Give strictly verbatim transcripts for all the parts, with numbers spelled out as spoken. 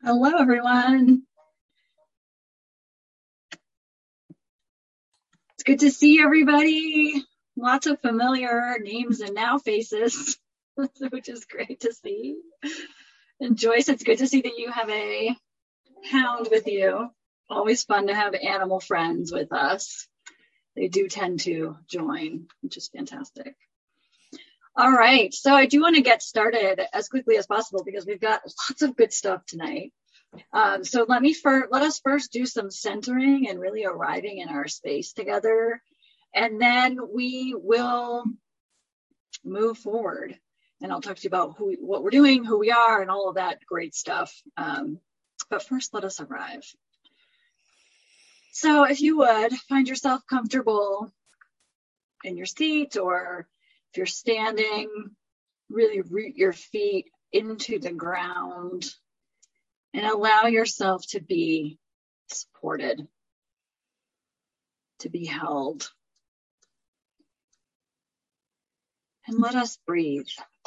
Hello, everyone. It's good to see everybody. Lots of familiar names and now faces, which is great to see. And Joyce, it's good to see that you have a hound with you. Always fun to have animal friends with us. They do tend to join, which is fantastic. All right, so I do want to get started as quickly as possible because we've got lots of good stuff tonight. Um, so let me first, let us first do some centering and really arriving in our space together, and then we will move forward. And I'll talk to you about who, what we're doing, who we are, and all of that great stuff. Um, but first, let us arrive. So if you would, find yourself comfortable in your seat, or if you're standing, really root your feet into the ground and allow yourself to be supported, to be held. And let us breathe.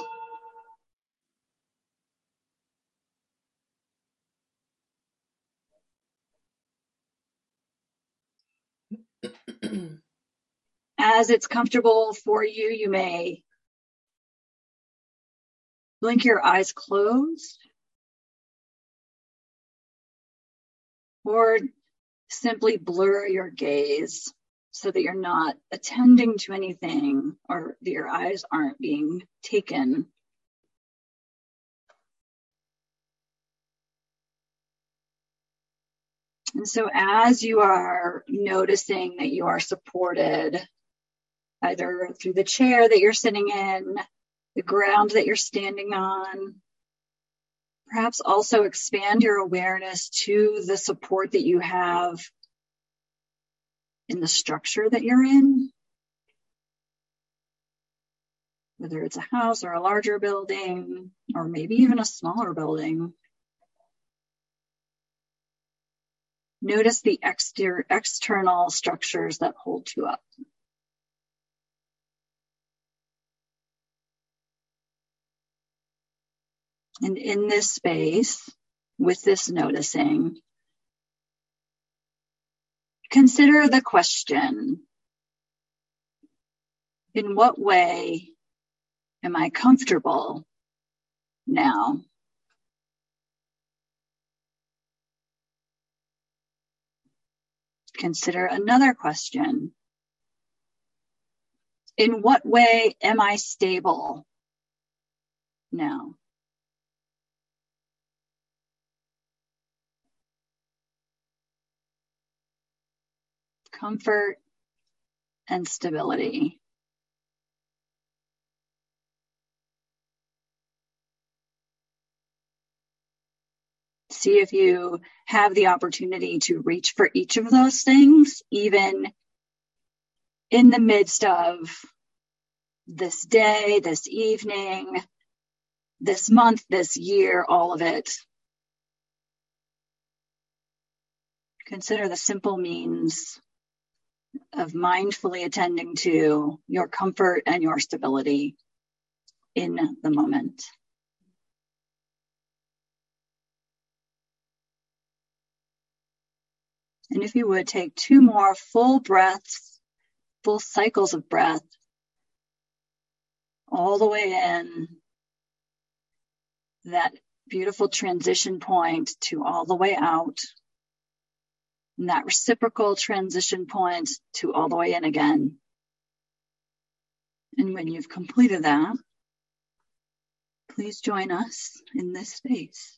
As it's comfortable for you, you may blink your eyes closed or simply blur your gaze so that you're not attending to anything or that your eyes aren't being taken. And so as you are noticing that you are supported, either through the chair that you're sitting in, the ground that you're standing on, perhaps also expand your awareness to the support that you have in the structure that you're in, whether it's a house or a larger building, or maybe even a smaller building. Notice the exter- external structures that hold you up. And in this space, with this noticing, consider the question: in what way am I comfortable now? Consider another question: in what way am I stable now? Comfort and stability. See if you have the opportunity to reach for each of those things, even in the midst of this day, this evening, this month, this year, all of it. Consider the simple means of mindfully attending to your comfort and your stability in the moment. And if you would, take two more full breaths, full cycles of breath, all the way in, that beautiful transition point to all the way out, and that reciprocal transition point to all the way in again. And when you've completed that, please join us in this space.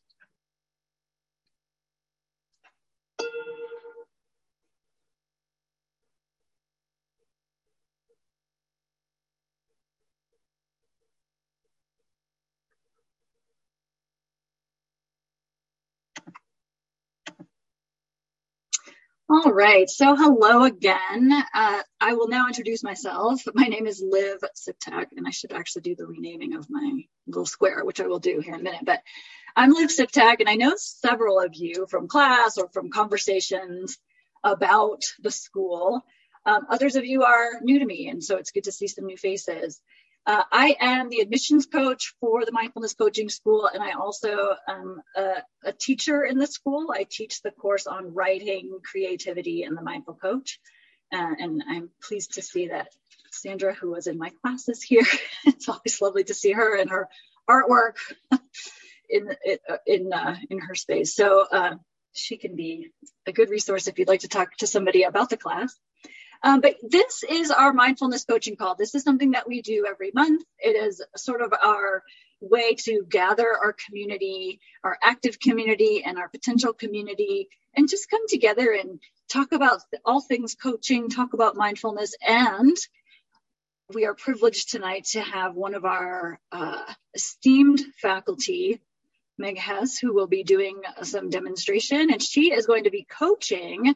All right, so hello again. Uh, I will now introduce myself. My name is Liv Siptak, and I should actually do the renaming of my little square, which I will do here in a minute. But I'm Liv Siptak, and I know several of you from class or from conversations about the school. Um, others of you are new to me, and so it's good to see some new faces. Uh, I am the admissions coach for the Mindfulness Coaching School, and I also am a, a teacher in the school. I teach the course on writing, creativity, and the Mindful Coach. Uh, and I'm pleased to see that Sandra, who was in my classes here, it's always lovely to see her and her artwork in in uh, in her space. So uh, she can be a good resource if you'd like to talk to somebody about the class. Um, but this is our mindfulness coaching call. This is something that we do every month. It is sort of our way to gather our community, our active community and our potential community, and just come together and talk about all things coaching, talk about mindfulness. And we are privileged tonight to have one of our uh, esteemed faculty, Meg Hess, who will be doing some demonstration, and she is going to be coaching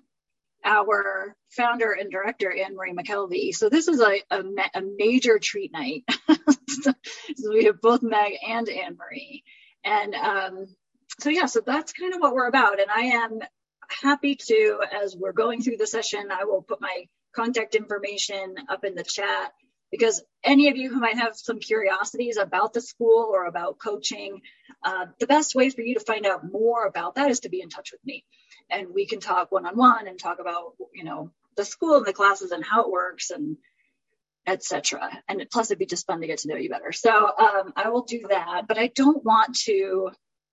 our founder and director, Anne Marie McKelvey. So this is a, a, a major treat night. so, so we have both Meg and Anne Marie. And um, so, yeah, so that's kind of what we're about. And I am happy to, as we're going through the session, I will put my contact information up in the chat, because any of you who might have some curiosities about the school or about coaching, uh, the best way for you to find out more about that is to be in touch with me. And we can talk one-on-one and talk about, you know, the school and the classes and how it works and et cetera. And plus, it'd be just fun to get to know you better. So um, I will do that, but I don't want to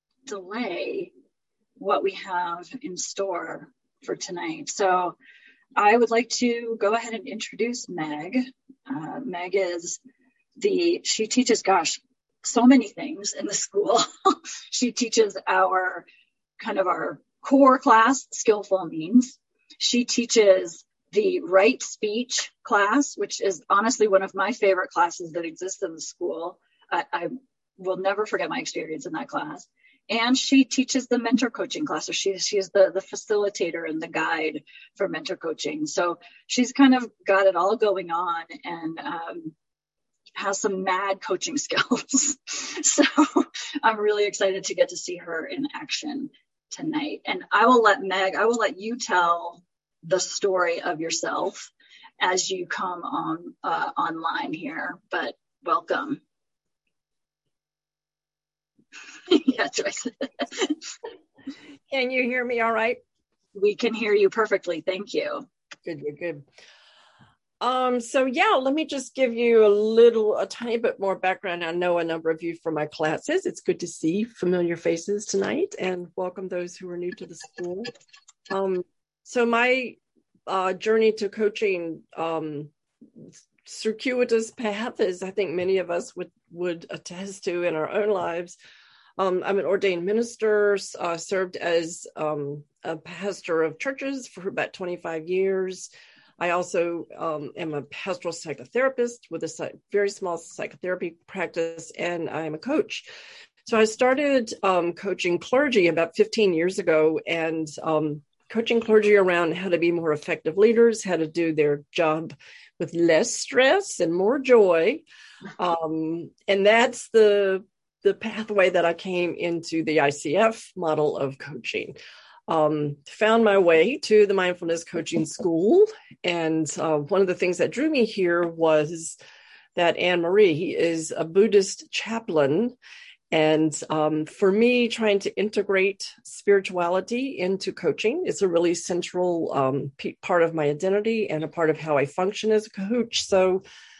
delay what we have in store for tonight. So I would like to go ahead and introduce Meg. Uh, Meg is the, she teaches, gosh, so many things in the school. She teaches our kind of our core class, Skillful Means. She teaches the Right Speech class, which is honestly one of my favorite classes that exists in the school. I, I will never forget my experience in that class. And she teaches the mentor coaching class. So she, she is the, the facilitator and the guide for mentor coaching. So she's kind of got it all going on and um, has some mad coaching skills. So I'm really excited to get to see her in action tonight. And I will let Meg, I will let you tell the story of yourself as you come on uh, online here, but welcome. Yeah, Joyce. Can you hear me all right? We can hear you perfectly. Thank you. Good, good, good. Um, so yeah, let me just give you a little, a tiny bit more background. I know a number of you from my classes. It's good to see familiar faces tonight and welcome those who are new to the school. Um, so my uh, journey to coaching, um, circuitous path, as I think many of us would, would attest to in our own lives. Um, I'm an ordained minister, uh, served as um, a pastor of churches for about twenty-five years. I also um, am a pastoral psychotherapist with a very small psychotherapy practice, and I'm a coach. So I started um, coaching clergy about fifteen years ago, and um, coaching clergy around how to be more effective leaders, how to do their job with less stress and more joy. Um, and that's the the pathway that I came into the I C F model of coaching. Um, found my way to the Mindfulness Coaching School. And uh, one of the things that drew me here was that Anne Marie is a Buddhist chaplain. And um, for me, trying to integrate spirituality into coaching is a really central um, p- part of my identity and a part of how I function as a coach. So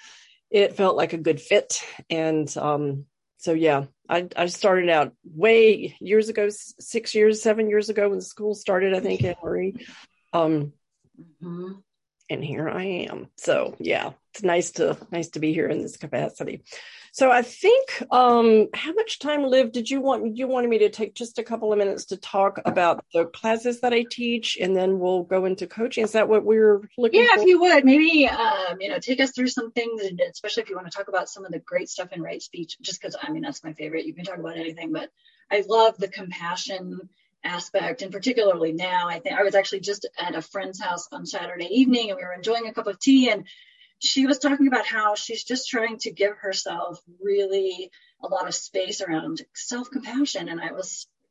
it felt like a good fit. And um, so, yeah, I, I started out way years ago, six years, seven years ago when the school started, I think, Anne Marie. Um, mm-hmm. And here I am. So, yeah, it's nice to nice to be here in this capacity. So I think, um, how much time, Liv, did you want, you wanted me to take just a couple of minutes to talk about the classes that I teach, and then we'll go into coaching? Is that what we're looking yeah, for? Yeah, if you would, maybe, um, you know, take us through some things, and especially if you want to talk about some of the great stuff in Right Speech, just because, I mean, that's my favorite. You can talk about anything, but I love the compassion aspect, and particularly now, I think I was actually just at a friend's house on Saturday evening, and we were enjoying a cup of tea, and she was talking about how she's just trying to give herself really a lot of space around self-compassion. And I was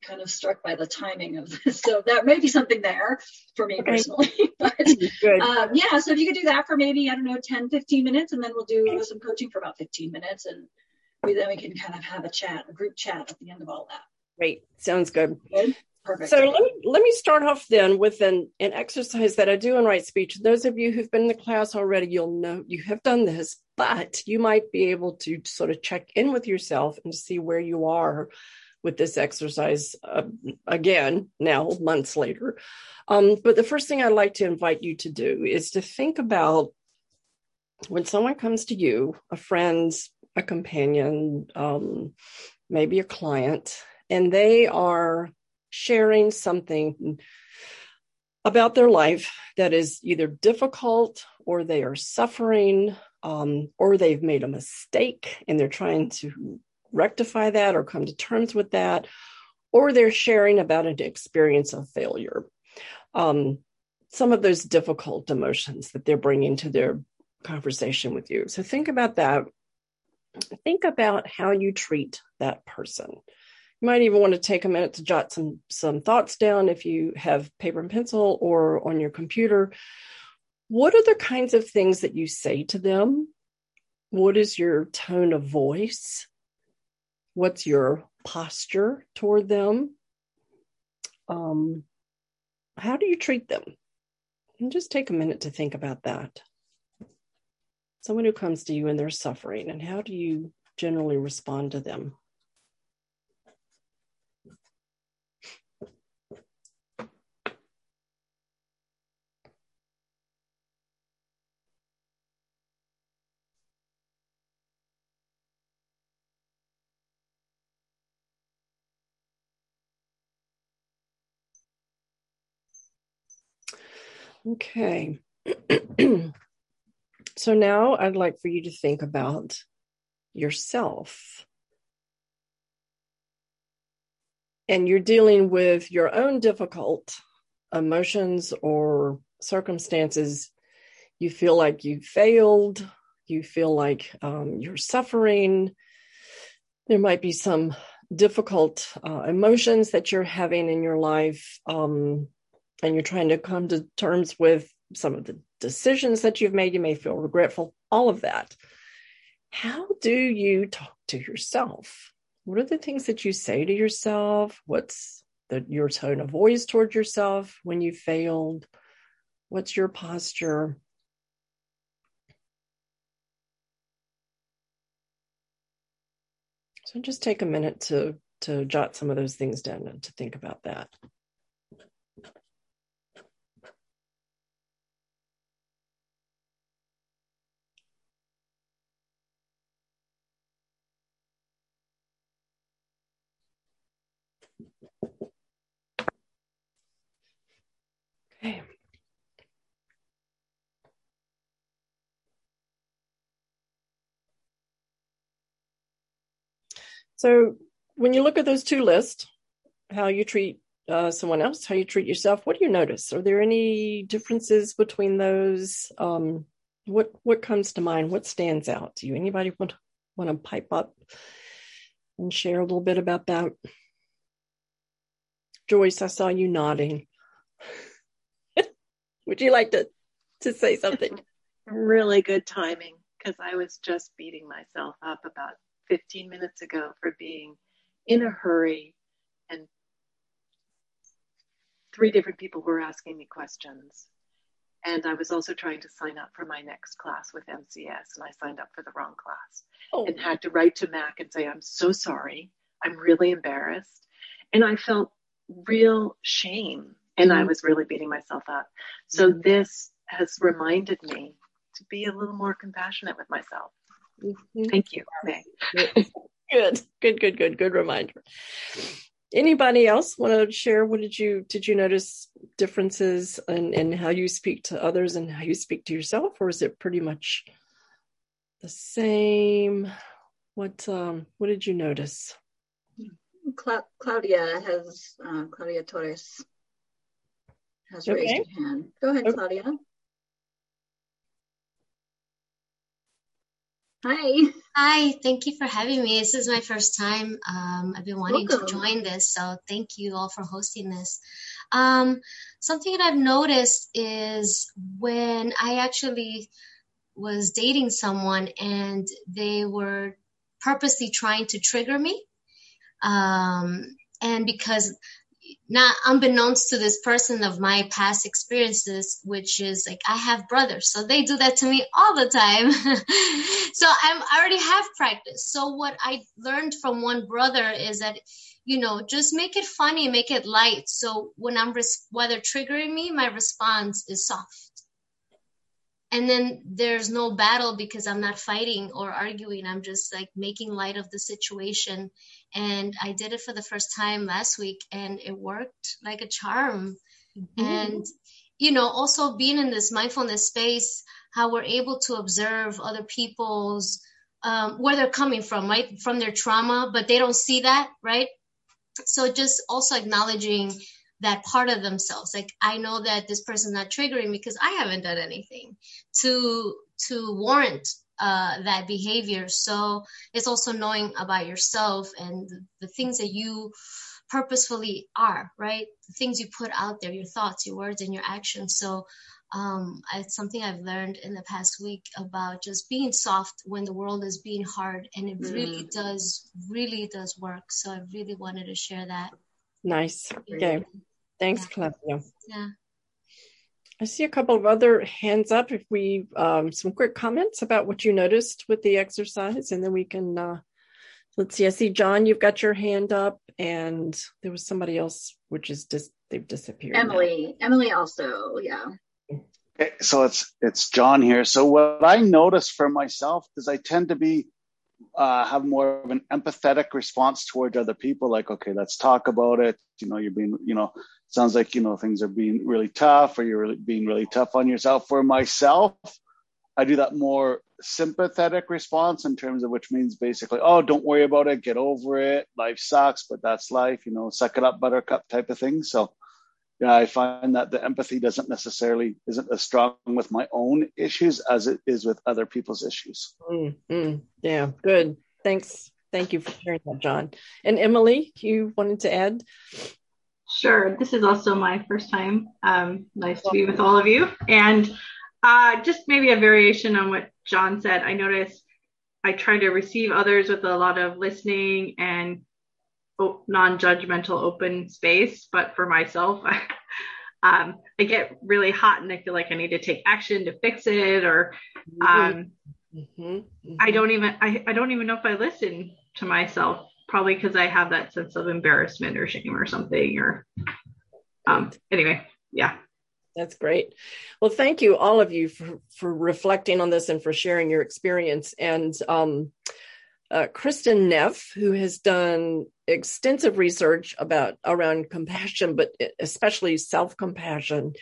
kind of struck by the timing of this. So that may be something there for me Okay. personally. But Good. um, yeah, so if you could do that for maybe, I don't know, ten, fifteen minutes, and then we'll do some coaching for about fifteen minutes. And we, then we can kind of have a chat, a group chat at the end of all that. Great. Sounds good. Good? Perfect. So let me, let me start off then with an, an exercise that I do in Right Speech. Those of you who've been in the class already, you'll know you have done this, but you might be able to sort of check in with yourself and see where you are with this exercise uh, again, now months later. Um, but the first thing I'd like to invite you to do is to think about when someone comes to you, a friend, a companion, um, maybe a client, and they are sharing something about their life that is either difficult or they are suffering, um, or they've made a mistake and they're trying to rectify that or come to terms with that, or they're sharing about an experience of failure. Um, some of those difficult emotions that they're bringing to their conversation with you. So think about that. Think about how you treat that person. You might even want to take a minute to jot some, some thoughts down if you have paper and pencil or on your computer. What are the kinds of things that you say to them? What is your tone of voice? What's your posture toward them? Um, how do you treat them? And just take a minute to think about that. Someone who comes to you and they're suffering, and how do you generally respond to them? Okay. So now I'd like for you to think about yourself. And you're dealing with your own difficult emotions or circumstances. You feel like you failed. You feel like um, you're suffering. There might be some difficult uh, emotions that you're having in your life. Um, and you're trying to come to terms with some of the decisions that you've made. You may feel regretful, all of that. How do you talk to yourself? What are the things that you say to yourself? What's the, your tone of voice toward yourself when you failed? What's your posture? So just take a minute to, to jot some of those things down and to think about that. Okay. So when you look at those two lists, how you treat uh, someone else, how you treat yourself, what do you notice? Are there any differences between those? Um, what what comes to mind? What stands out to you? Anybody want, want to pipe up and share a little bit about that? Joyce, I saw you nodding. Would you like to, to say something? Really good timing, because I was just beating myself up about fifteen minutes ago for being in a hurry, and three different people were asking me questions. And I was also trying to sign up for my next class with M C S, and I signed up for the wrong class oh. and had to write to Mac and say, I'm so sorry. I'm really embarrassed. And I felt real shame, and mm-hmm. I was really beating myself up. So mm-hmm. this has reminded me to be a little more compassionate with myself. Mm-hmm. Thank you, May. Good, good, good, good, good reminder. Anybody else want to share? What did you, did you notice differences in, in how you speak to others and how you speak to yourself? Or is it pretty much the same? What, um, what did you notice? Cla- Claudia has, uh, Claudia Torres has okay. raised her hand. Go ahead, okay. Claudia. Hi. Hi, thank you for having me. This is my first time. Um, I've been wanting Welcome. to join this, so thank you all for hosting this. Um, something that I've noticed is when I actually was dating someone and they were purposely trying to trigger me, um, and because not unbeknownst to this person of my past experiences, which is like I have brothers, so they do that to me all the time. So I'm, I already have practice. So what I learned from one brother is that, you know, just make it funny, make it light. So when I'm res- while they're triggering me, my response is soft. And then there's no battle because I'm not fighting or arguing. I'm just like making light of the situation. And I did it for the first time last week and it worked like a charm. Mm-hmm. And, you know, also being in this mindfulness space, how we're able to observe other people's, um, where they're coming from, right? From their trauma, but they don't see that, right? So just also acknowledging that part of themselves. Like, I know that this person's not triggering me because I haven't done anything to, to warrant, uh, that behavior. So it's also knowing about yourself and the, the things that you purposefully are, right? The things you put out there, your thoughts, your words, and your actions. So, um, it's something I've learned in the past week about just being soft when the world is being hard. And it mm. really does, really does work. So I really wanted to share that. Nice. Okay. Thanks, Yeah. Claudia. Yeah. I see a couple of other hands up. If we, um, some quick comments about what you noticed with the exercise, and then we can, uh, let's see. I see John, you've got your hand up, and there was somebody else, which is just, dis- they've disappeared. Emily, now. Emily also, yeah. Okay, so it's, it's John here. So what I notice for myself is I tend to be, uh, have more of an empathetic response towards other people. Like, okay, let's talk about it. You know, you're being, you know, sounds like, you know, things are being really tough or you're really being really tough on yourself. For myself, I do that more sympathetic response in terms of, which means basically, oh, don't worry about it. Get over it. Life sucks, but that's life, you know, suck it up, buttercup type of thing. So yeah, I find that the empathy doesn't necessarily, isn't as strong with my own issues as it is with other people's issues. Mm-hmm. Yeah, good. Thanks. Thank you for sharing that, John. And Emily, you wanted to add? Sure. This is also my first time. Um, nice to be with all of you. And uh, just maybe a variation on what John said. I noticed I try to receive others with a lot of listening and non-judgmental open space, but for myself, I, um, I get really hot and I feel like I need to take action to fix it, or um, mm-hmm. Mm-hmm. I don't even I, I don't even know if I listen to myself, probably because I have that sense of embarrassment or shame or something, or um, anyway, yeah. That's great. Well, thank you all of you for, for reflecting on this and for sharing your experience. And um, Uh, Kristen Neff, who has done extensive research about around compassion, but especially self-compassion.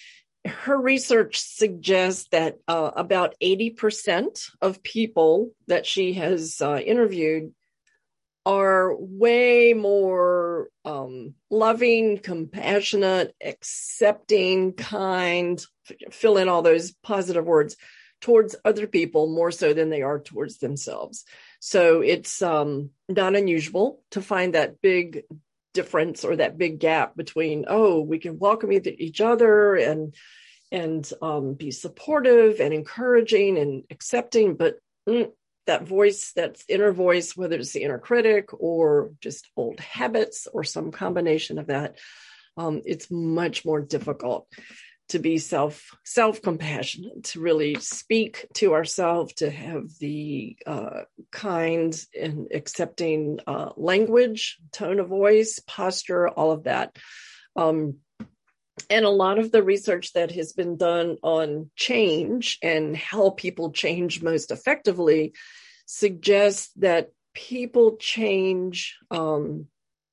Her research suggests that uh, about eighty percent of people that she has uh, interviewed are way more um, loving, compassionate, accepting, kind, fill in all those positive words, towards other people more so than they are towards themselves. So it's um, not unusual to find that big difference or that big gap between, oh, we can welcome each other and and um, be supportive and encouraging and accepting, but mm, that voice, that inner voice, whether it's the inner critic or just old habits or some combination of that, um, it's much more difficult to be self, self-compassionate, to really speak to ourselves, to have the uh, kind and accepting uh, language, tone of voice, posture, all of that. Um, and a lot of the research that has been done on change and how people change most effectively suggests that people change um,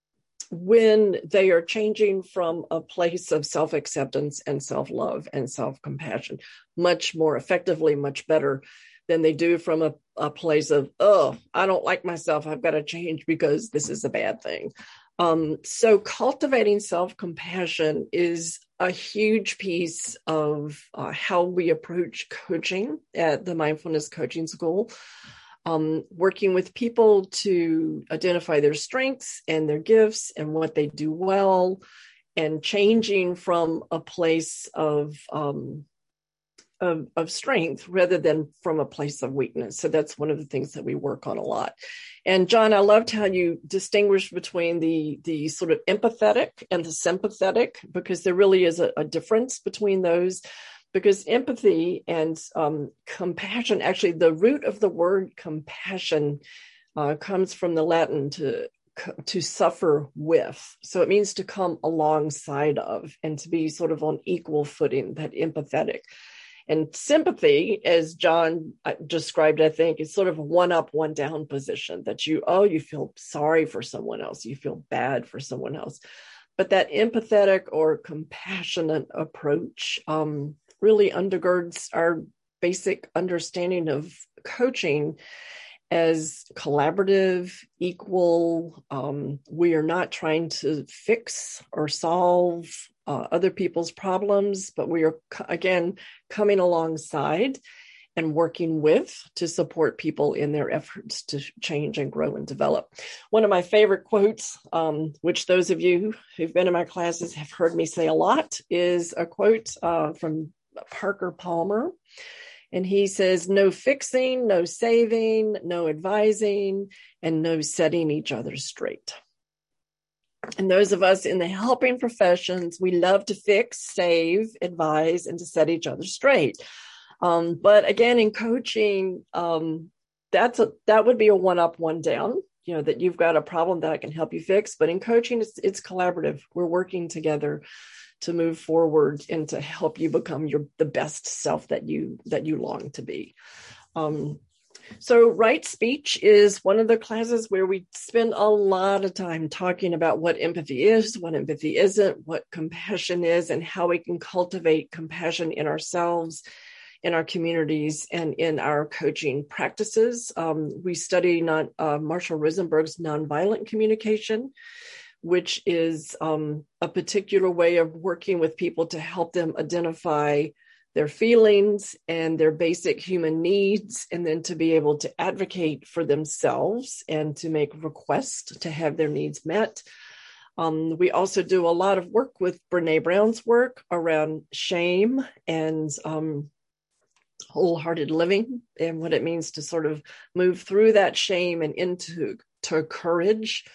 when they are changing from a place of self-acceptance and self-love and self-compassion much more effectively, much better than they do from a, a place of, oh, I don't like myself, I've got to change because this is a bad thing. Um, so cultivating self-compassion is a huge piece of uh, how we approach coaching at the Mindfulness Coaching School. Um, working with people to identify their strengths and their gifts and what they do well, and changing from a place of, um, of, of strength rather than from a place of weakness. So that's one of the things that we work on a lot. And John, I loved how you distinguished between the, the sort of empathetic and the sympathetic, because there really is a, a difference between those. Because empathy and um, compassion, actually the root of the word compassion uh, comes from the Latin to to suffer with. So it means to come alongside of and to be sort of on equal footing, that empathetic. And sympathy, as John described, I think, is sort of a one up, one down position that you, oh, you feel sorry for someone else. You feel bad for someone else. But that empathetic or compassionate approach, um, really undergirds our basic understanding of coaching as collaborative, equal. Um, we are not trying to fix or solve uh, other people's problems, but we are, again, coming alongside and working with to support people in their efforts to change and grow and develop. One of my favorite quotes, um, which those of you who've been in my classes have heard me say a lot, is a quote uh, from Parker Palmer. And he says, no fixing, no saving, no advising, and no setting each other straight. And those of us in the helping professions, we love to fix, save, advise, and to set each other straight. Um, but again, in coaching, um, that's a, that would be a one up, one down, you know, that you've got a problem that I can help you fix. But in coaching, it's, it's collaborative. We're working together to move forward and to help you become your the best self that you that you long to be. Um, so Right Speech is one of the classes where we spend a lot of time talking about what empathy is, what empathy isn't, what compassion is, and how we can cultivate compassion in ourselves, in our communities, and in our coaching practices. Um, we study not, uh, Marshall Rosenberg's nonviolent communication, which is um, a particular way of working with people to help them identify their feelings and their basic human needs, and then to be able to advocate for themselves and to make requests to have their needs met. Um, we also do a lot of work with Brene Brown's work around shame and um, wholehearted living, and what it means to sort of move through that shame and into to courage.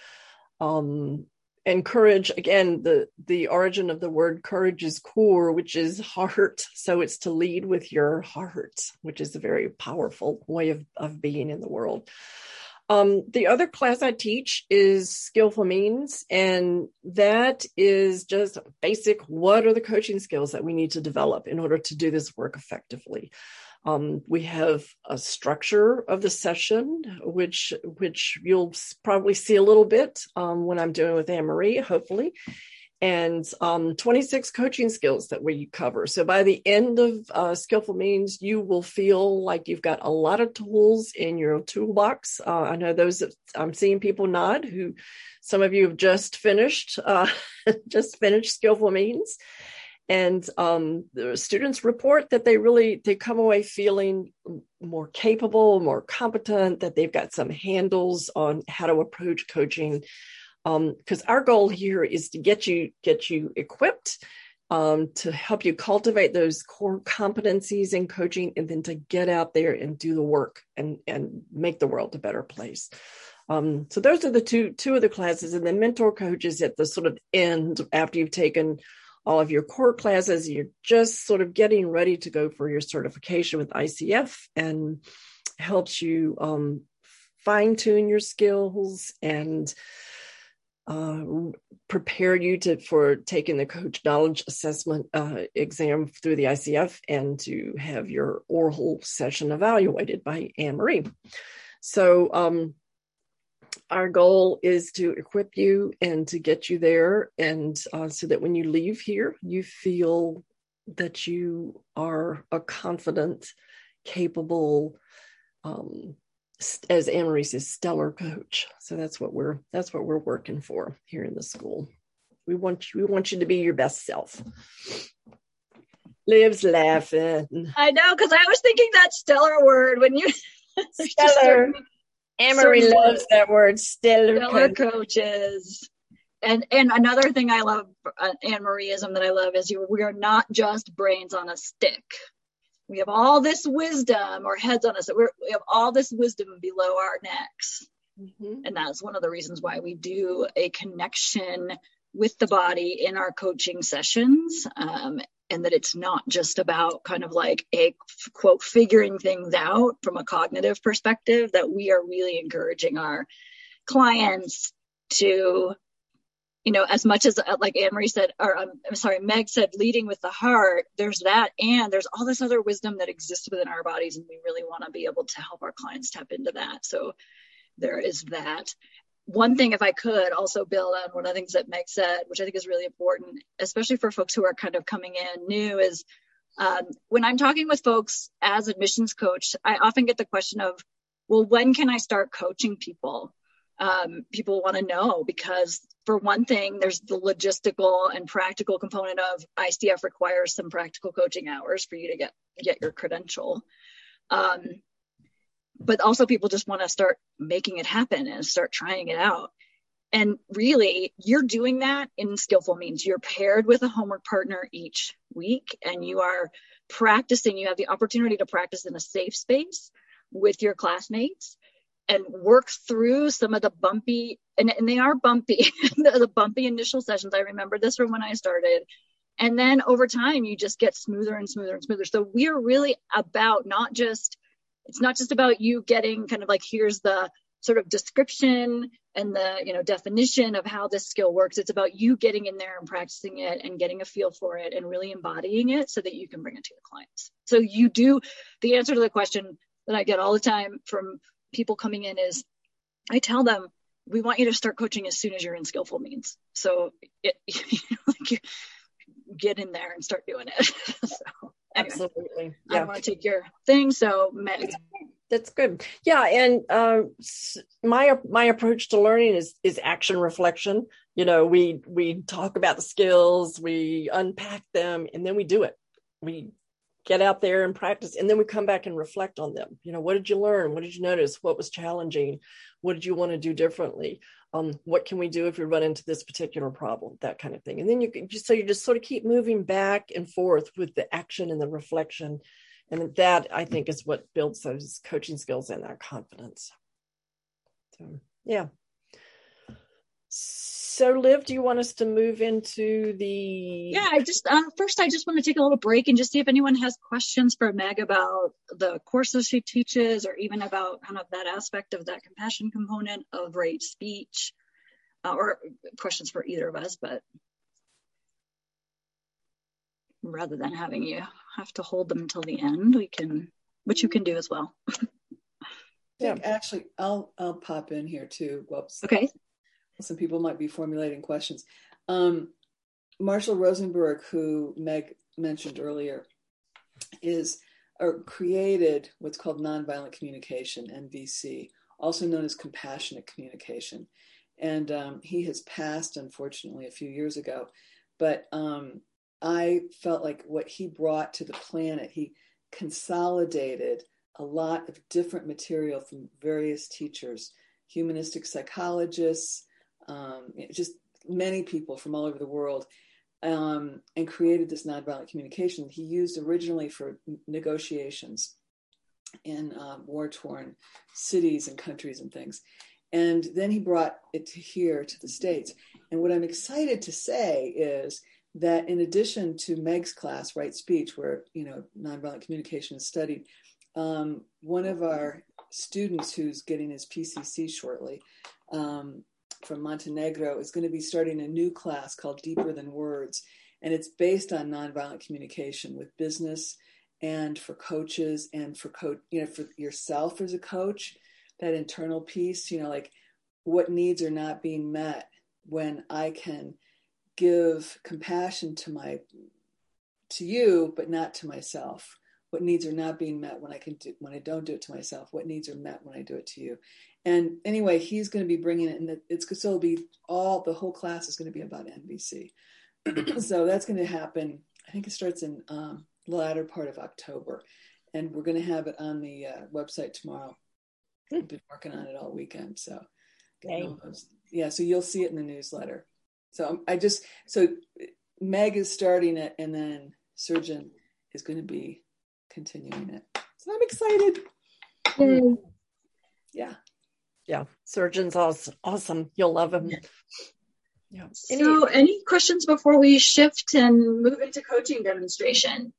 Um, And courage, again, the, the origin of the word courage is core, which is heart. So it's to lead with your heart, which is a very powerful way of, of being in the world. Um, the other class I teach is Skillful Means, and that is just basic. What are the coaching skills that we need to develop in order to do this work effectively? Um, we have a structure of the session, which which you'll probably see a little bit um, when I'm doing with Anne-Marie, hopefully, and um, twenty-six coaching skills that we cover. So by the end of uh, Skillful Means, you will feel like you've got a lot of tools in your toolbox. Uh, I know those that I'm seeing people nod, who some of you have just finished, uh, just finished Skillful Means. And um, the students report that they really, they come away feeling more capable, more competent, that they've got some handles on how to approach coaching. Because um, our goal here is to get you, get you equipped um, to help you cultivate those core competencies in coaching, and then to get out there and do the work and, and make the world a better place. Um, so those are the two, two of the classes. And then Mentor Coach is at the sort of end after you've taken all of your core classes. You're just sort of getting ready to go for your certification with I C F, and helps you um, fine tune your skills and uh, prepare you to for taking the coach knowledge assessment uh, exam through the I C F, and to have your oral session evaluated by Anne-Marie. So um, our goal is to equip you and to get you there, and uh, so that when you leave here, you feel that you are a confident, capable, um, as Anne-Marie says, stellar coach. So that's what we're that's what we're working for here in the school. We want you, we want you to be your best self. Liv's laughing. I know, because I was thinking that stellar word when you stellar. Anne-Marie loves that word, stellar, stellar coaches. And and another thing I love, uh, Anne-Marieism that I love is you. We are not just brains on a stick. We have all this wisdom, or heads on us. We're, we have all this wisdom below our necks. Mm-hmm. And that's one of the reasons why we do a connection with the body in our coaching sessions. Um, and that it's not just about kind of like a quote, figuring things out from a cognitive perspective, that we are really encouraging our clients to, you know, as much as like Anne-Marie said, or um, I'm sorry, Meg said, leading with the heart, there's that. And there's all this other wisdom that exists within our bodies. And we really want to be able to help our clients tap into that. So there is that. One thing, if I could also build on one of the things that Meg said, which I think is really important, especially for folks who are kind of coming in new, is um, when I'm talking with folks as admissions coach, I often get the question of, well, when can I start coaching people? Um, people want to know, because for one thing, there's the logistical and practical component of I C F requires some practical coaching hours for you to get, get your credential. Um, But also people just want to start making it happen and start trying it out. And really, you're doing that in Skillful Means. You're paired with a homework partner each week, and you are practicing. You have the opportunity to practice in a safe space with your classmates and work through some of the bumpy, and, and they are bumpy, the, the bumpy initial sessions. I remember this from when I started. And then over time, you just get smoother and smoother and smoother. So we are really about not just It's not just about you getting kind of like, here's the sort of description and the, you know, definition of how this skill works. It's about you getting in there and practicing it and getting a feel for it and really embodying it so that you can bring it to your clients. So you do, the answer to the question that I get all the time from people coming in is, I tell them, we want you to start coaching as soon as you're in Skillful Means. So it, you know, like you get in there and start doing it. So. Anyway, absolutely. Yeah. I don't want to take your thing. So Meg. That's good. Yeah. And uh, my my approach to learning is is action reflection. You know, we we talk about the skills, we unpack them, and then we do it. We get out there and practice, and then we come back and reflect on them. You know, what did you learn? What did you notice? What was challenging? What did you want to do differently? Um, what can we do if we run into this particular problem? That kind of thing. And then you can just, so you just sort of keep moving back and forth with the action and the reflection. And that, I think, is what builds those coaching skills and that confidence. So, yeah. So, Liv, do you want us to move into the... Yeah, I just, uh, first, I just want to take a little break and just see if anyone has questions for Meg about the courses she teaches, or even about kind of that aspect of that compassion component of right speech, uh, or questions for either of us, but rather than having you have to hold them until the end, we can, which you can do as well. Yeah, actually, I'll I'll pop in here too. Whoops. Okay. Some people might be formulating questions. Um, Marshall Rosenberg, who Meg mentioned earlier, is or created what's called nonviolent communication, N V C, also known as compassionate communication. And um, he has passed, unfortunately, a few years ago. But um, I felt like what he brought to the planet, he consolidated a lot of different material from various teachers, humanistic psychologists, um, just many people from all over the world, um, and created this nonviolent communication he used originally for negotiations in um, war-torn cities and countries and things. And then he brought it to here to the States. And what I'm excited to say is that in addition to Meg's class, Right Speech, where, you know, nonviolent communication is studied, um, one of our students who's getting his P C C shortly, um, from Montenegro, is going to be starting a new class called Deeper Than Words. And it's based on nonviolent communication with business and for coaches and for coach, you know, for yourself as a coach, that internal piece, you know, like what needs are not being met when I can give compassion to my, to you, but not to myself. what needs are not being met when I can do, when I don't do it to myself, what needs are met when I do it to you. And anyway, he's going to be bringing it, and it's so it'll be all, the whole class is going to be about N V C. So that's going to happen. I think it starts in um, the latter part of October, and we're going to have it on the uh, website tomorrow. I've been working on it all weekend. So okay. yeah, so you'll see it in the newsletter. So I just, so Meg is starting it, and then Surgeon is going to be continuing it. So I'm excited. Yay. Yeah. Yeah. Surgeon's awesome. Awesome. You'll love him. Yeah. Any, so any questions before we shift and move into coaching demonstration?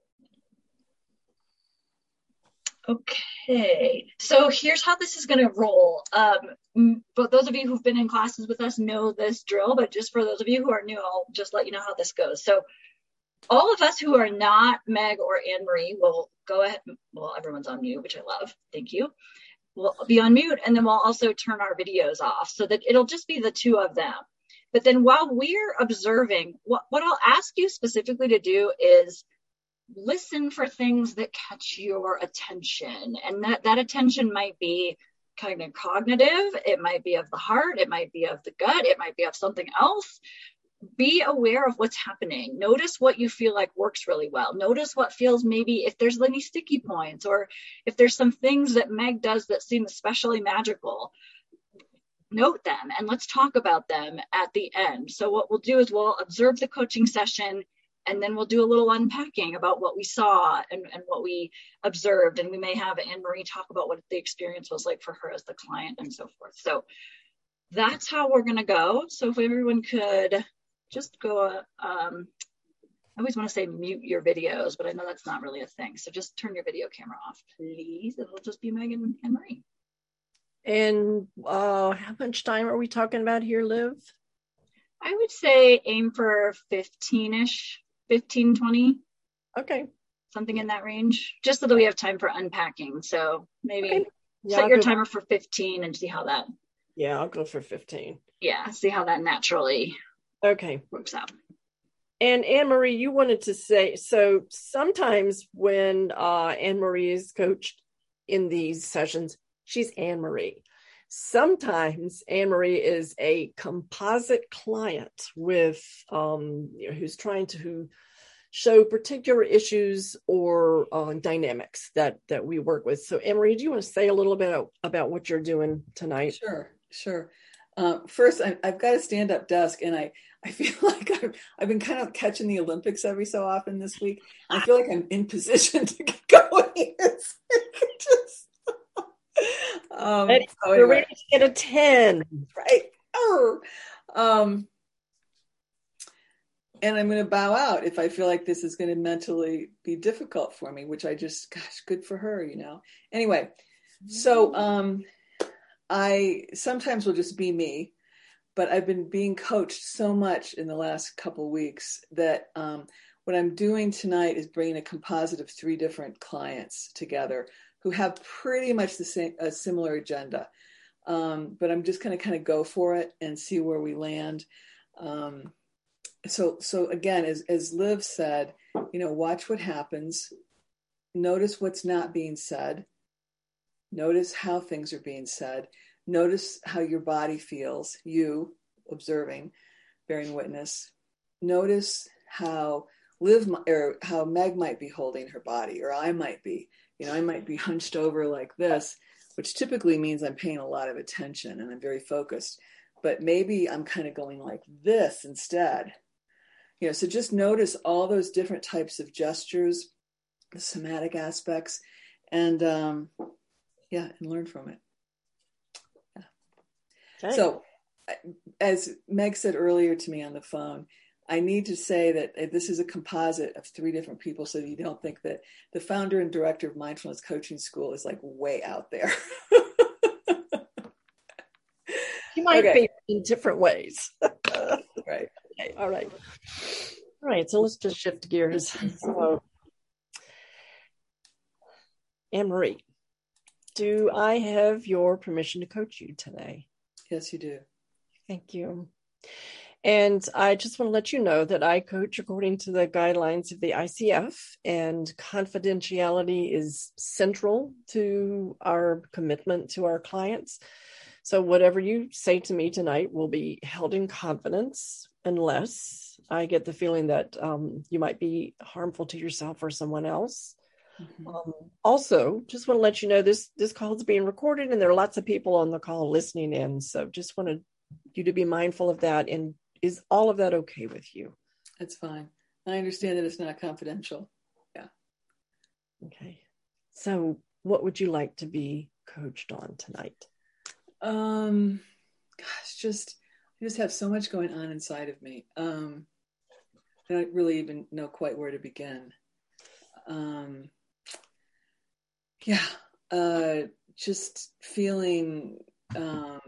Okay, so here's how this is going to roll. Um, but those of you who've been in classes with us know this drill, but just for those of you who are new, I'll just let you know how this goes. So all of us who are not Meg or Anne Marie will go ahead. Well, everyone's on mute, which I love. Thank you. We'll be on mute, and then we'll also turn our videos off so that it'll just be the two of them. But then while we're observing, what, what I'll ask you specifically to do is listen for things that catch your attention. And that, that attention might be kind of cognitive. It might be of the heart. It might be of the gut. It might be of something else. Be aware of what's happening. Notice what you feel like works really well. Notice what feels, maybe if there's any sticky points, or if there's some things that Meg does that seem especially magical. Note them, and let's talk about them at the end. So what we'll do is we'll observe the coaching session, and then we'll do a little unpacking about what we saw and, and what we observed. And we may have Anne Marie talk about what the experience was like for her as the client and so forth. So that's how we're going to go. So if everyone could just go, um, I always want to say mute your videos, but I know that's not really a thing. So just turn your video camera off, please. It'll just be Megan and Marie. And uh, how much time are we talking about here, Liv? I would say aim for fifteen-ish. fifteen, twenty. Okay. Something in that range, just so that we have time for unpacking. So maybe okay. yeah, set I'll your go, timer for fifteen and see how that. Yeah, I'll go for fifteen. Yeah, see how that naturally okay. works out. And Anne Marie, you wanted to say, so sometimes when uh, Anne Marie is coached in these sessions, she's Anne Marie. Sometimes Anne Marie is a composite client with um, you know, who's trying to show particular issues or uh, dynamics that that we work with. So Anne Marie, do you want to say a little bit about, about what you're doing tonight? Sure, sure. Uh, first, I, I've got a stand-up desk, and I, I feel like I've, I've been kind of catching the Olympics every so often this week. I feel like I'm in position to get going. It's just, um, ready, so we're anyway. ready to get a ten. Right. Oh. Um, and I'm going to bow out if I feel like this is going to mentally be difficult for me, which I just, gosh, good for her, you know. Anyway, so um, I sometimes will just be me, but I've been being coached so much in the last couple of weeks that um, what I'm doing tonight is bringing a composite of three different clients together who have pretty much the same, a similar agenda. Um, but I'm just going to kind of go for it and see where we land. Um, so, so again, as, as Liv said, you know, watch what happens, notice what's not being said, notice how things are being said, notice how your body feels, you observing, bearing witness, notice how Liv or how Meg might be holding her body, or I might be, you know, I might be hunched over like this, which typically means I'm paying a lot of attention and I'm very focused, but maybe I'm kind of going like this instead. You know, so just notice all those different types of gestures, the somatic aspects, and um, yeah, and learn from it. Yeah. Okay. So, as Meg said earlier to me on the phone, I need to say that this is a composite of three different people, so you don't think that the founder and director of Mindfulness Coaching School is like way out there. You might okay. be in different ways. Right. Okay. All right. All right. So let's just shift gears. So, Anne Marie, do I have your permission to coach you today? Yes, you do. Thank you. And I just want to let you know that I coach according to the guidelines of the I C F, and confidentiality is central to our commitment to our clients. So whatever you say to me tonight will be held in confidence unless I get the feeling that um, you might be harmful to yourself or someone else. Mm-hmm. Um, also, just want to let you know this this call is being recorded, and there are lots of people on the call listening in. So just wanted you to be mindful of that. And is all of that okay with you? That's fine. I understand that it's not confidential. Yeah. Okay. So what would you like to be coached on tonight? Um, gosh, just, I just have so much going on inside of me. Um, I don't really even know quite where to begin. Um, yeah. Uh, just feeling, um,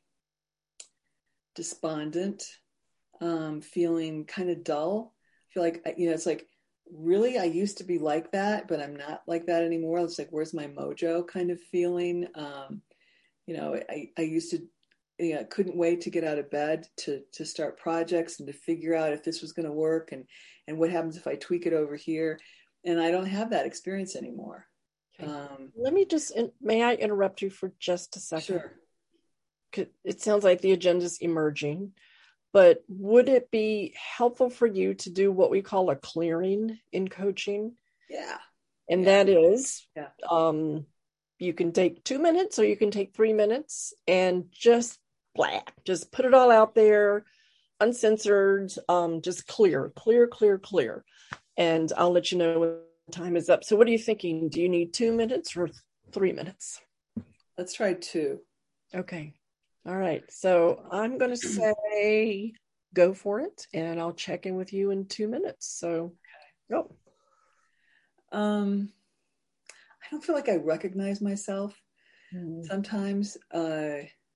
despondent, um, feeling kind of dull. I feel like, you know, it's like, really, I used to be like that, but I'm not like that anymore. It's like, where's my mojo kind of feeling? Um, you know, I, I used to, you know, couldn't wait to get out of bed to, to start projects and to figure out if this was going to work and, and what happens if I tweak it over here. And I don't have that experience anymore. Okay. Um, Let me just, may I interrupt you for just a second? Sure. It sounds like the agenda's emerging, but would it be helpful for you to do what we call a clearing in coaching? Yeah. And yeah. that is, yeah. um, you can take two minutes or you can take three minutes and just blah, just put it all out there, uncensored, um, just clear, clear, clear, clear. And I'll let you know when time is up. So what are you thinking? Do you need two minutes or three minutes? Let's try two. Okay. All right. So I'm going to say go for it, and I'll check in with you in two minutes. So go. Um, I don't feel like I recognize myself. Mm. Sometimes uh,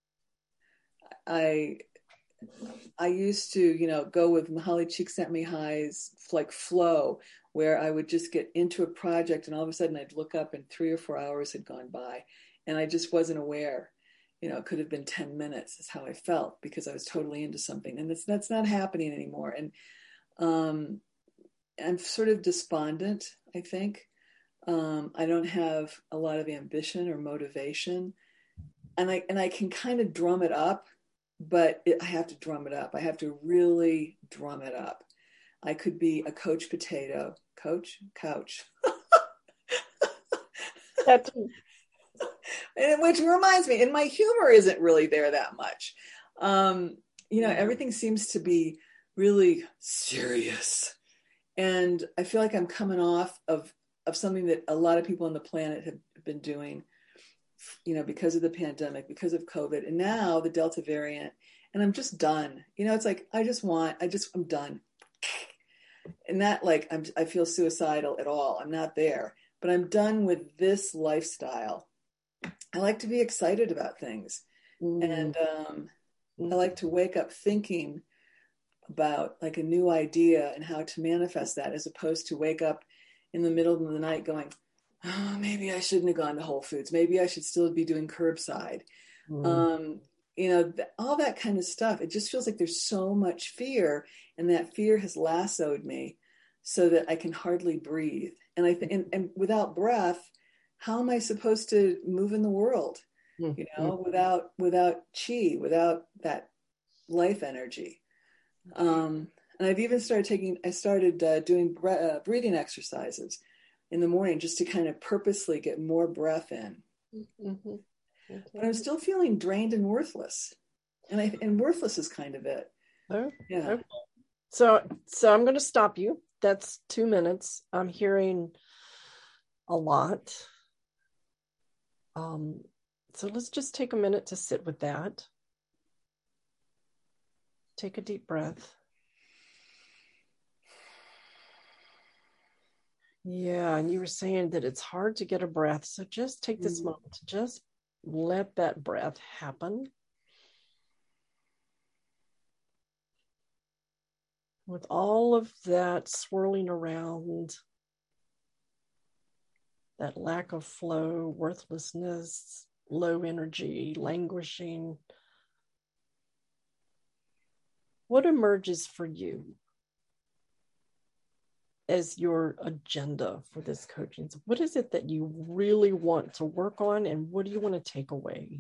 I I used to, you know, go with Mahali Csikszentmihalyi's like flow, where I would just get into a project and all of a sudden I'd look up and three or four hours had gone by and I just wasn't aware. You know, it could have been ten minutes is how I felt because I was totally into something. And that's, that's not happening anymore. And um, I'm sort of despondent, I think. Um, I don't have a lot of ambition or motivation. And I, and I can kind of drum it up, but it, I have to drum it up. I have to really drum it up. I could be a coach potato, coach, couch. That's And which reminds me, and my humor isn't really there that much. Um, you know, yeah. Everything seems to be really serious. And I feel like I'm coming off of, of something that a lot of people on the planet have been doing, you know, because of the pandemic, because of COVID, and now the Delta variant. And I'm just done. You know, it's like, I just want, I just, I'm done. And not like I'm, I feel suicidal at all. I'm not there, but I'm done with this lifestyle. I like to be excited about things. Mm. And um, mm. I like to wake up thinking about like a new idea and how to manifest that, as opposed to wake up in the middle of the night going, oh, maybe I shouldn't have gone to Whole Foods. Maybe I should still be doing curbside. Mm. Um, you know, th- all that kind of stuff. It just feels like there's so much fear, and that fear has lassoed me so that I can hardly breathe. And I think, and, and without breath, how am I supposed to move in the world? Mm. You know, mm. without without chi, without that life energy. Um, and I've even started taking. I started uh, doing bre- uh, breathing exercises in the morning just to kind of purposely get more breath in. Mm-hmm. Okay. But I'm still feeling drained and worthless. And I and worthless is kind of it. Oh, yeah. Okay. So so I'm going to stop you. That's two minutes. I'm hearing a lot. Um, so let's just take a minute to sit with that. Take a deep breath. Yeah, and you were saying that it's hard to get a breath. So just take this mm-hmm. moment to just let that breath happen. With all of that swirling around, that lack of flow, worthlessness, low energy, languishing. what emerges for you as your agenda for this coaching? So what is it that you really want to work on, and what do you want to take away?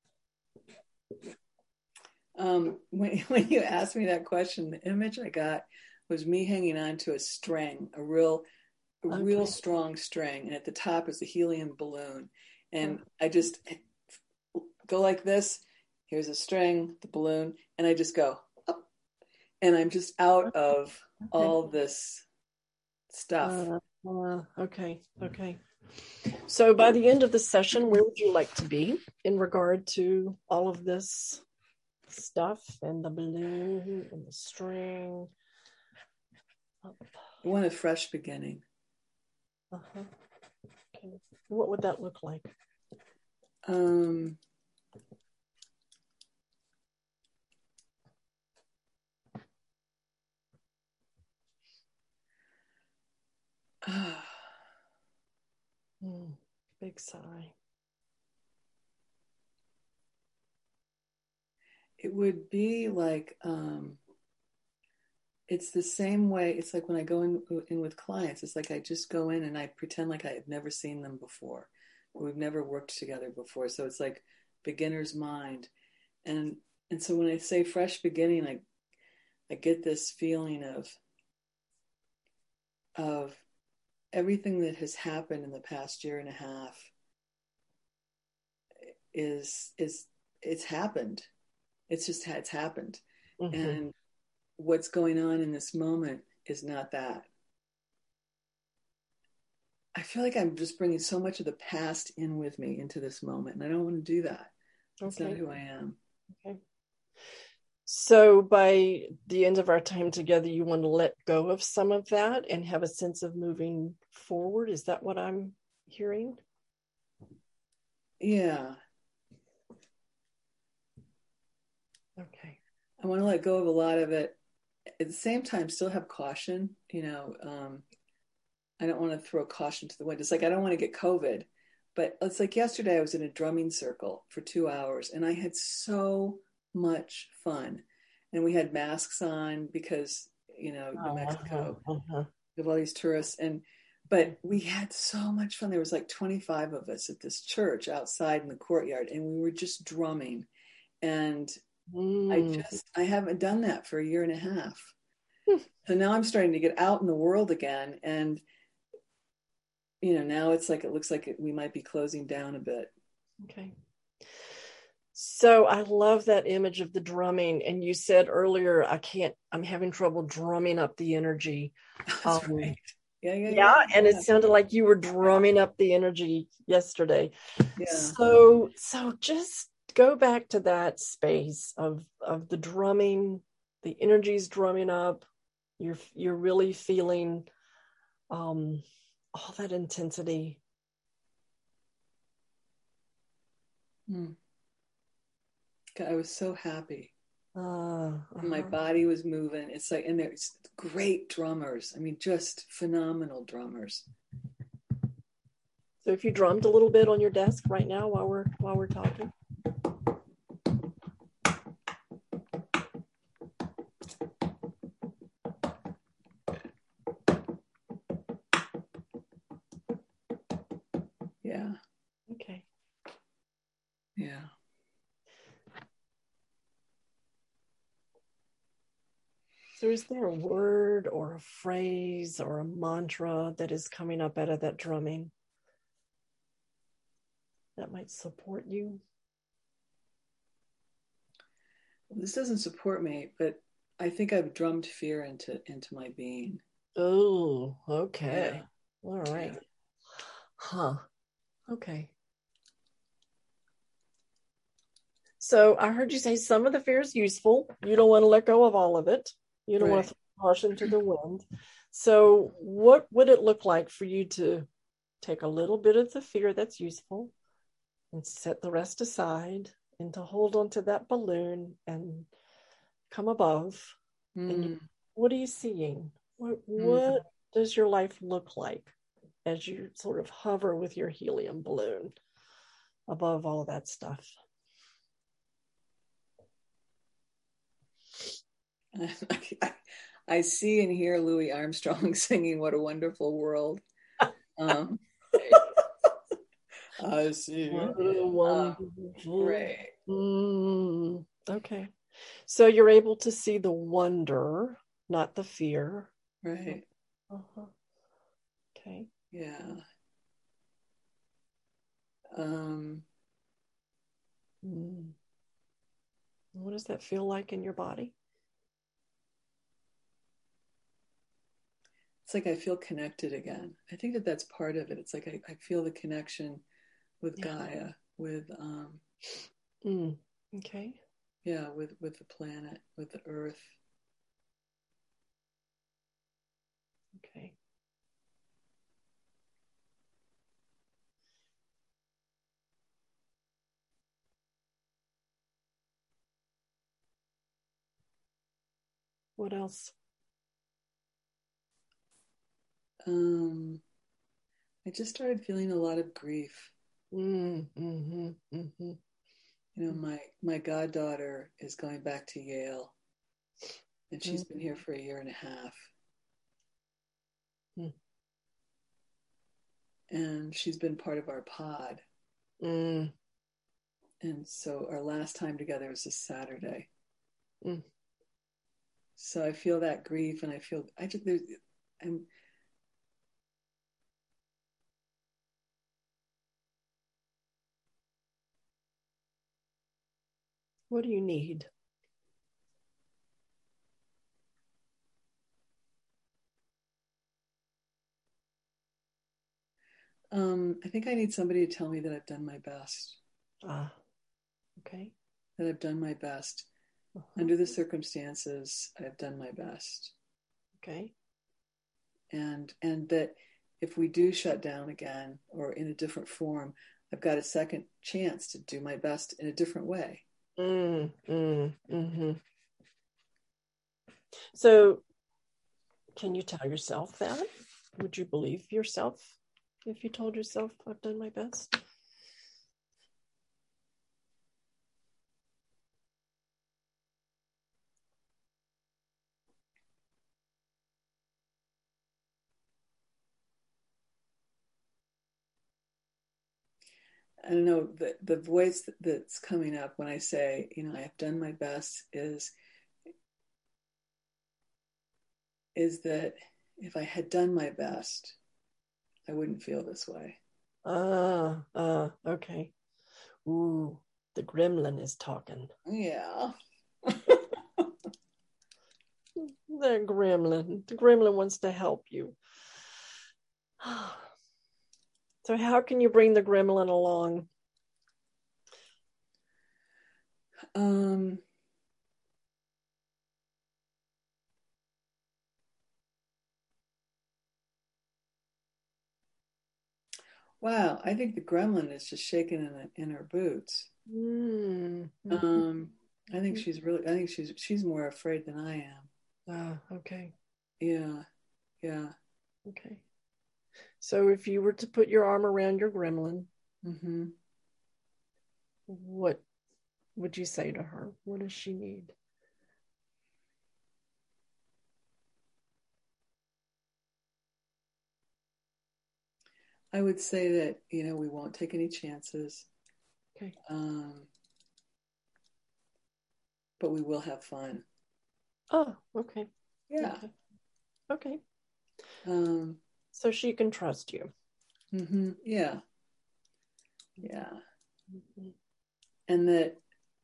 Um, when, when you asked me that question, the image I got was me hanging on to a string, a real, a okay. real strong string. And at the top is a helium balloon. And I just go like this. Here's a string, the balloon, and I just go up. And I'm just out of okay. all this stuff. Uh, uh, okay, okay. So by the end of the session, where would you like to be in regard to all of this stuff and the balloon and the string? I want a fresh beginning. Uh-huh. Okay. What would that look like? Um, mm, big sigh. It would be like, um, it's the same way. It's like when I go in, in with clients, it's like I just go in and I pretend like I had never seen them before. We've never worked together before. So it's like beginner's mind. And and so when I say fresh beginning, I I get this feeling of of everything that has happened in the past year and a half is is it's happened. It's just it's happened. Mm-hmm. And what's going on in this moment is not that. I feel like I'm just bringing so much of the past in with me into this moment, and I don't want to do that. That's okay. Not who I am. Okay. So by the end of our time together, you want to let go of some of that and have a sense of moving forward? Is that what I'm hearing? Yeah. Okay. I want to let go of a lot of it. At the same time, still have caution. You know, um, I don't want to throw caution to the wind. It's like I don't want to get COVID. But it's like yesterday I was in a drumming circle for two hours and I had so much fun. And we had masks on because, you know, New oh, Mexico, uh-huh, uh-huh. we have all these tourists. And but we had so much fun. There was like twenty-five of us at this church outside in the courtyard, and we were just drumming. And mm. I just, I haven't done that for a year and a half. Hmm. So now I'm starting to get out in the world again. And, you know, now it's like, it looks like it, we might be closing down a bit. Okay. So I love that image of the drumming. And you said earlier, I can't, I'm having trouble drumming up the energy. That's um, right. Yeah, yeah, yeah, yeah. And it sounded like you were drumming up the energy yesterday. Yeah. So, so just go back to that space of, of the drumming, the energy's drumming up. You're, you're really feeling um, all that intensity. Hmm. God, I was so happy. Uh, uh-huh. My body was moving. It's like, and there's great drummers. I mean, just phenomenal drummers. So if you drummed a little bit on your desk right now while we're while we're talking. Yeah. Okay. Yeah. So is there a word or a phrase or a mantra that is coming up out of that drumming that might support you? Well, this doesn't support me, but I think I've drummed fear into, into my being. Oh, okay. Yeah. All right. Yeah. Huh. Okay. So I heard you say some of the fear is useful. You don't want to let go of all of it. You don't right. want to throw caution to the wind. So what would it look like for you to take a little bit of the fear that's useful and set the rest aside and to hold on to that balloon and come above? Mm. And you, what are you seeing? What, what mm. does your life look like as you sort of hover with your helium balloon above all of that stuff? I, I see and hear Louis Armstrong singing "What a Wonderful World." Um, I see. What a wonderful um, right. Mm, okay. So you're able to see the wonder, not the fear. Right. Uh-huh. Okay. Yeah. Um, mm. What does that feel like in your body? It's like I feel connected again. I think that that's part of it. It's like I, I feel the connection with yeah. Gaia, with um, mm. okay, yeah, with with the planet, with the earth. Okay. What else? Um, I just started feeling a lot of grief. Mm, mm-hmm, mm-hmm. You know, my my goddaughter is going back to Yale, and she's mm-hmm. been here for a year and a half. Mm. And she's been part of our pod. Mm. And so our last time together was this Saturday. Mm. So I feel that grief, and I feel I just there's I'm. What do you need? Um, I think I need somebody to tell me that I've done my best. Ah, okay. That I've done my best. Uh-huh. Under the circumstances, I've done my best. Okay. And and that if we do shut down again or in a different form, I've got a second chance to do my best in a different way. Mm, mm, mm-hmm. So can you tell yourself that? Would you believe yourself if you told yourself, I've done my best? I don't know, the, the voice that's coming up when I say, you know, I have done my best is, is that if I had done my best, I wouldn't feel this way. Ah, uh, okay. Ooh, the gremlin is talking. Yeah. The gremlin. The gremlin wants to help you. So how can you bring the gremlin along? Um, wow, I think the gremlin is just shaking in, in her boots. Mm-hmm. Um, I think she's really. I think she's she's more afraid than I am. Ah, okay. Yeah, yeah. Okay. So if you were to put your arm around your gremlin, mm-hmm. what would you say to her? What does she need? I would say that, you know, we won't take any chances. Okay. Um, but we will have fun. Oh, okay. Yeah. Okay. Okay. Um, so she can trust you. Mm-hmm. Yeah. Yeah. Mm-hmm. And that,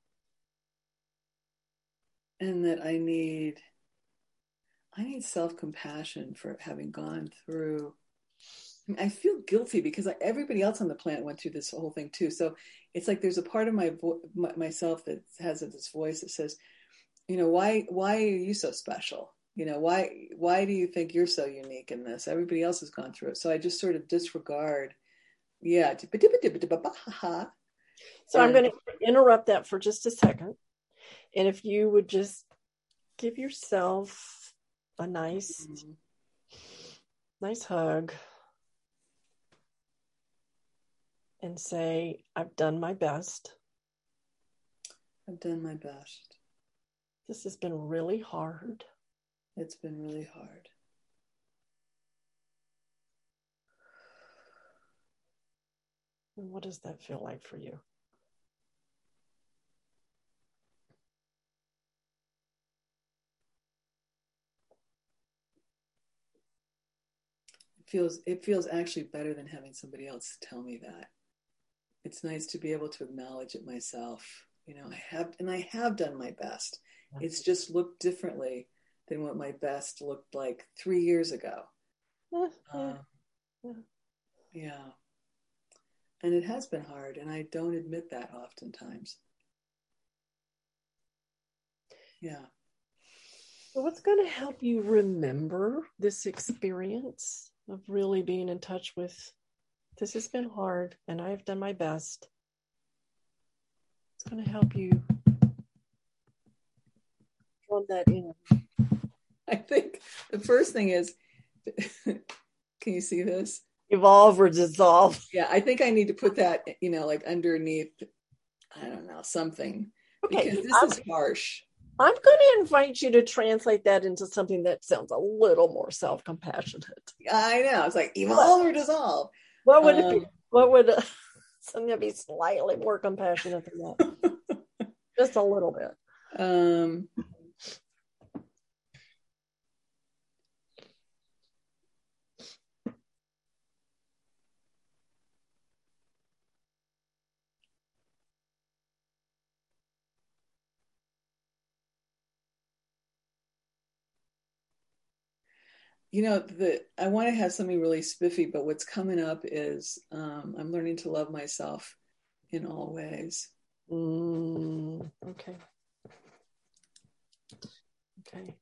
and that I need, I need self-compassion for having gone through. I mean, I feel guilty because I, everybody else on the planet went through this whole thing too. So it's like there's a part of my, vo- my myself that has this voice that says, you know, why why are you so special? You know, why why do you think you're so unique in this? Everybody else has gone through it. So I just sort of disregard. Yeah. So I'm going to interrupt that for just a second. And if you would just give yourself a nice, mm-hmm. nice hug and say, I've done my best. I've done my best. This has been really hard. It's been really hard. And what does that feel like for you? It feels, it feels actually better than having somebody else tell me that. It's nice to be able to acknowledge it myself. You know, I have, and I have done my best. It's just looked differently than what my best looked like three years ago. Yeah. Uh, yeah. yeah. And it has been hard, and I don't admit that oftentimes. Yeah. So what's going to help you remember this experience of really being in touch with, this has been hard, and I've done my best. It's going to help you draw that in. I think the first thing is, can you see this? Evolve or dissolve. Yeah, I think I need to put that, you know, like underneath, I don't know, something. Okay. Because this I'm, is harsh. I'm going to invite you to translate that into something that sounds a little more self-compassionate. I know. It's like evolve or dissolve. What would um, it be? What would uh, something that be slightly more compassionate than that? Just a little bit. Um, You know, the I want to have something really spiffy, but what's coming up is um, I'm learning to love myself in all ways. Mm, okay. Okay.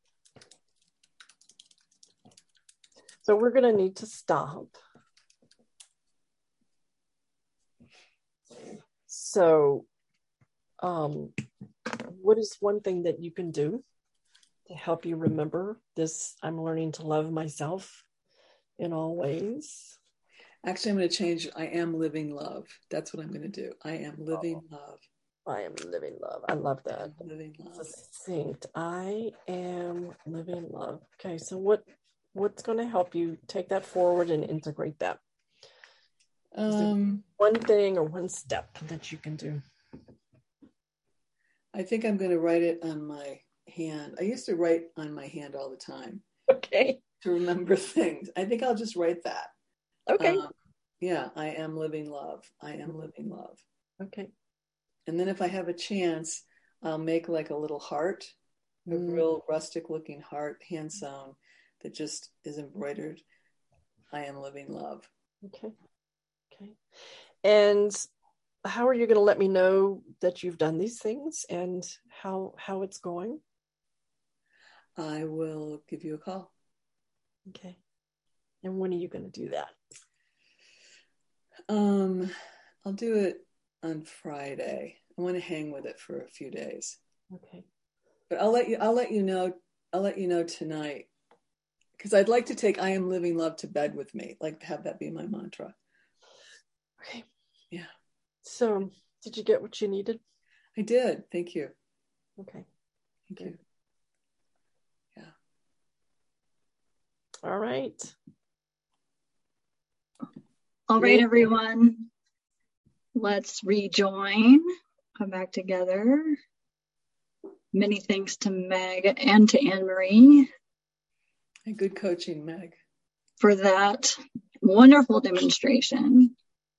So we're going to need to stop. So, um, what is one thing that you can do to help you remember this? I'm learning to love myself in all ways. Actually, I'm going to change. I am living love. That's what I'm going to do. I am living oh, love. I am living love. I love that. Living love. Succinct. I am living love. Okay, so what what's going to help you take that forward and integrate that? Um, one thing or one step that you can do? I think I'm going to write it on my hand. I used to write on my hand all the time. Okay. To remember things. I think I'll just write that. Okay. Um, yeah, I am living love. I am living love. Okay. And then if I have a chance, I'll make like a little heart, a mm. real rustic looking heart, hand sewn, that just is embroidered. I am living love. Okay. Okay. And how are you going to let me know that you've done these things and how how it's going? I will give you a call. Okay. And when are you going to do that? Um, I'll do it on Friday. I want to hang with it for a few days. Okay. But I'll let you I'll let you know I'll let you know tonight. Because I'd like to take I am living love to bed with me. Like have that be my mantra. Okay. Yeah. So did you get what you needed? I did. Thank you. Okay. Thank Good. you. Yeah. All right. All right, everyone. Let's rejoin. Come back together. Many thanks to Meg and to Anne-Marie. And good coaching, Meg. For that wonderful demonstration.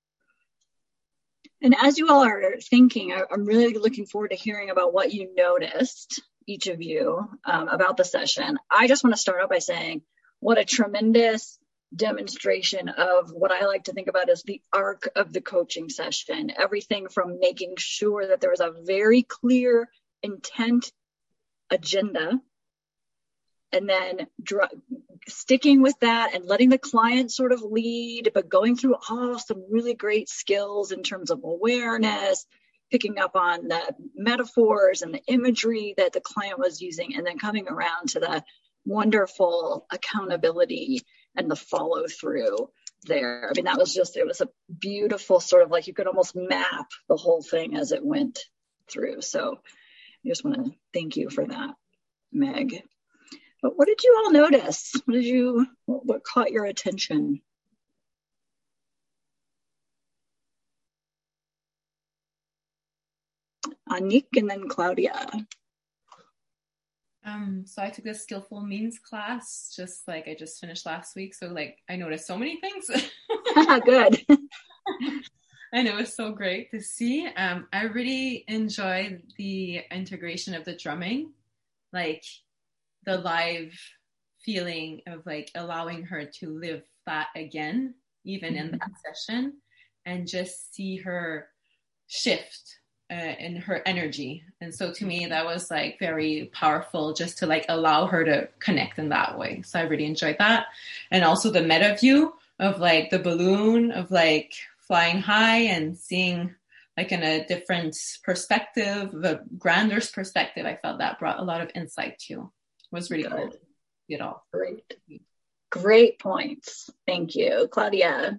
And as you all are thinking, I'm really looking forward to hearing about what you noticed, each of you, um, about the session. I just want to start out by saying what a tremendous demonstration of what I like to think about as the arc of the coaching session. Everything from making sure that there was a very clear intent agenda, and then dr- sticking with that and letting the client sort of lead, but going through all some really great skills in terms of awareness, picking up on the metaphors and the imagery that the client was using, and then coming around to the wonderful accountability and the follow through there. I mean, that was just, it was a beautiful sort of like you could almost map the whole thing as it went through. So I just want to thank you for that, Meg. But what did you all notice? What did you, what, what caught your attention? Anik and then Claudia. Um, so I took this skillful means class, just like I just finished last week. So like I noticed so many things. Good. I know, it's so great to see. Um, I really enjoyed the integration of the drumming, like the live feeling of like allowing her to live that again, even mm-hmm. in that session, and just see her shift uh, in her energy. And so to me, that was like very powerful, just to like allow her to connect in that way. So I really enjoyed that. And also the meta view of like the balloon of like flying high and seeing like in a different perspective, a grander perspective. I felt that brought a lot of insight too. It was really Good. Cool. You know. Great. Great points. Thank you. Claudia.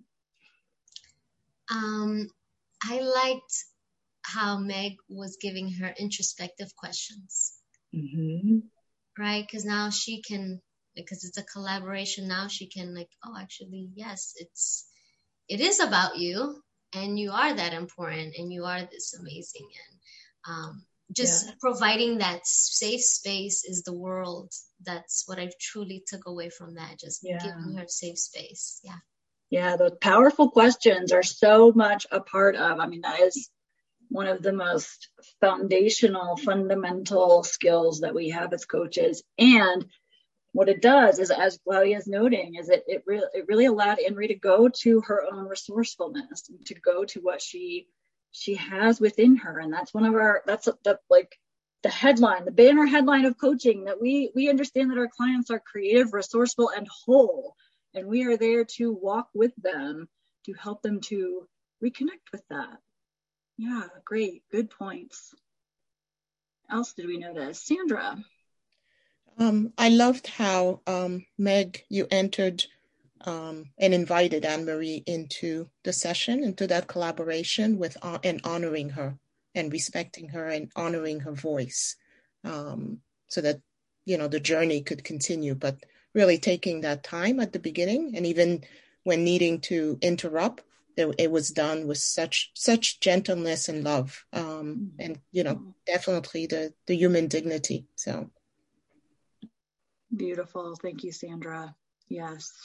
Um, I liked how Meg was giving her introspective questions. Mm-hmm. Right? Because now she can, because it's a collaboration, now she can like, oh, actually, yes, it's, it is about you, and you are that important, and you are this amazing. And um, just yeah. providing that safe space is the world. That's what I truly took away from that. Just yeah. giving her safe space. Yeah. Yeah. Those powerful questions are so much a part of, I mean, that is one of the most foundational, fundamental skills that we have as coaches. And what it does is, as Claudia is noting, is it it really it really allowed Anne-Marie to go to her own resourcefulness, to go to what she she has within her, and that's one of our that's the like the headline, the banner headline of coaching, that we we understand that our clients are creative, resourceful, and whole, and we are there to walk with them to help them to reconnect with that. Yeah, great, good points. What else did we notice, Sandra? Um, I loved how, um, Meg, you entered um, and invited Anne-Marie into the session, into that collaboration with uh, and honoring her and respecting her and honoring her voice, um, so that, you know, the journey could continue, but really taking that time at the beginning, and even when needing to interrupt, it, it was done with such such gentleness and love, um, and, you know, definitely the, the human dignity. So. Beautiful. Thank you, Sandra. Yes.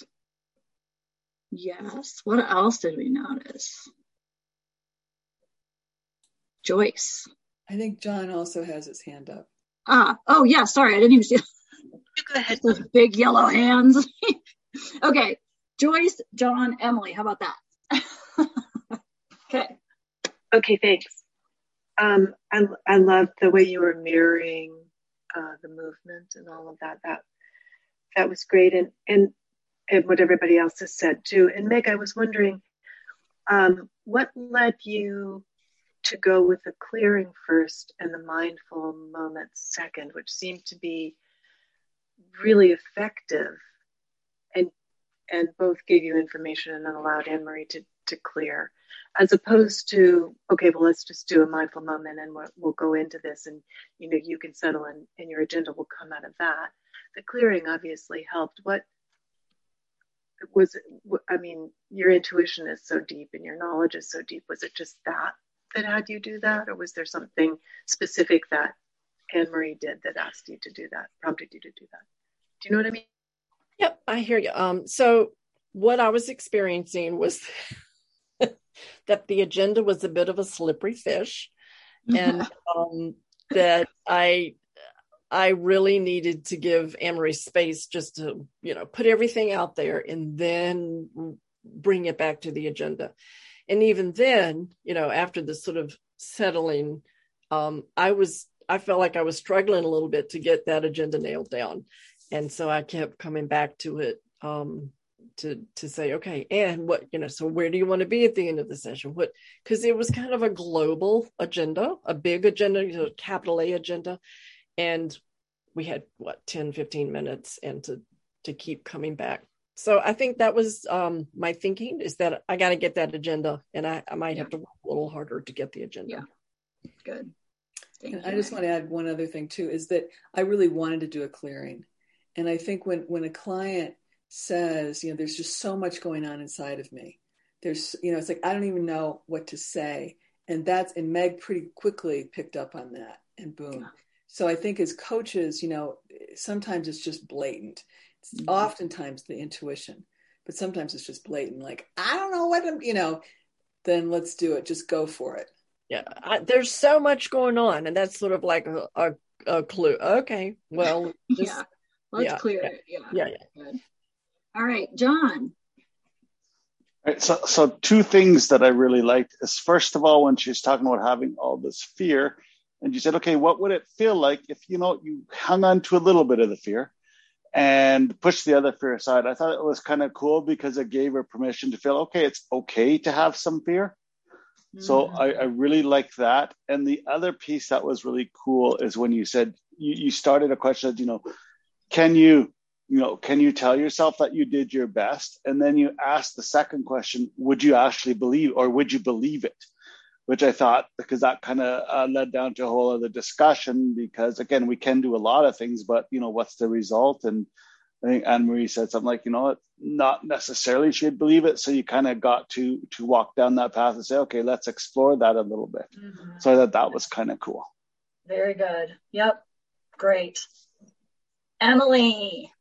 Yes. What else did we notice? Joyce. I think John also has his hand up. Ah, oh yeah, sorry, I didn't even see You go ahead. those big yellow hands. Okay, Joyce, John, Emily, how about that? Okay. Okay, thanks. Um, I, I love the way you were mirroring uh, the movement and all of that. That That was great, and, and and what everybody else has said too. And Meg, I was wondering, um, what led you to go with the clearing first and the mindful moment second, which seemed to be really effective, and and both gave you information and then allowed Anne-Marie to to clear, as opposed to, okay, well, let's just do a mindful moment and we'll, we'll go into this, and you know, you can settle in, and your agenda will come out of that. The clearing obviously helped. What was it? I mean, your intuition is so deep and your knowledge is so deep. Was it just that that had you do that? Or was there something specific that Anne-Marie did that asked you to do that, prompted you to do that? Do you know what I mean? Yep, I hear you. Um, so what I was experiencing was that the agenda was a bit of a slippery fish, and um, that I I really needed to give Anne-Marie space just to, you know, put everything out there and then bring it back to the agenda. And even then, you know, after the sort of settling, um, I was, I felt like I was struggling a little bit to get that agenda nailed down. And so I kept coming back to it, um, to, to say, okay, and what, you know, so where do you want to be at the end of the session? What, because it was kind of a global agenda, a big agenda, you know, capital A agenda. And we had what, ten, fifteen minutes, and to, to keep coming back. So I think that was um, my thinking, is that I got to get that agenda, and I, I might yeah. have to work a little harder to get the agenda. Yeah. Good. And I just want to add one other thing too, is that I really wanted to do a clearing. And I think when, when a client says, you know, there's just so much going on inside of me, there's, you know, it's like, I don't even know what to say. And that's, and Meg pretty quickly picked up on that, and boom. So I think as coaches, you know, sometimes it's just blatant. It's mm-hmm. oftentimes the intuition, but sometimes it's just blatant. Like, I don't know what, I'm, you know, then let's do it. Just go for it. Yeah, I, there's so much going on, and that's sort of like a, a, a clue. Okay, well, just, yeah, let's yeah, clear yeah, it. Yeah, yeah, yeah. Good. All right, John. All right, so, so two things that I really liked is, first of all, when she was talking about having all this fear, and you said, okay, what would it feel like if, you know, you hung on to a little bit of the fear and pushed the other fear aside? I thought it was kind of cool because it gave her permission to feel, okay, it's okay to have some fear. So I, I really like that. And the other piece that was really cool is when you said, you, you started a question that, you know, can you, you know, can you tell yourself that you did your best? And then you asked the second question, would you actually believe, or would you believe it? Which I thought, because that kind of uh, led down to a whole other discussion, because again, we can do a lot of things, but, you know, what's the result? And I think Anne-Marie said something like, you know, not necessarily she'd believe it. So you kind of got to to walk down that path and say, okay, let's explore that a little bit. Mm-hmm. So I thought that was kind of cool. Very good. Yep. Great. Emily.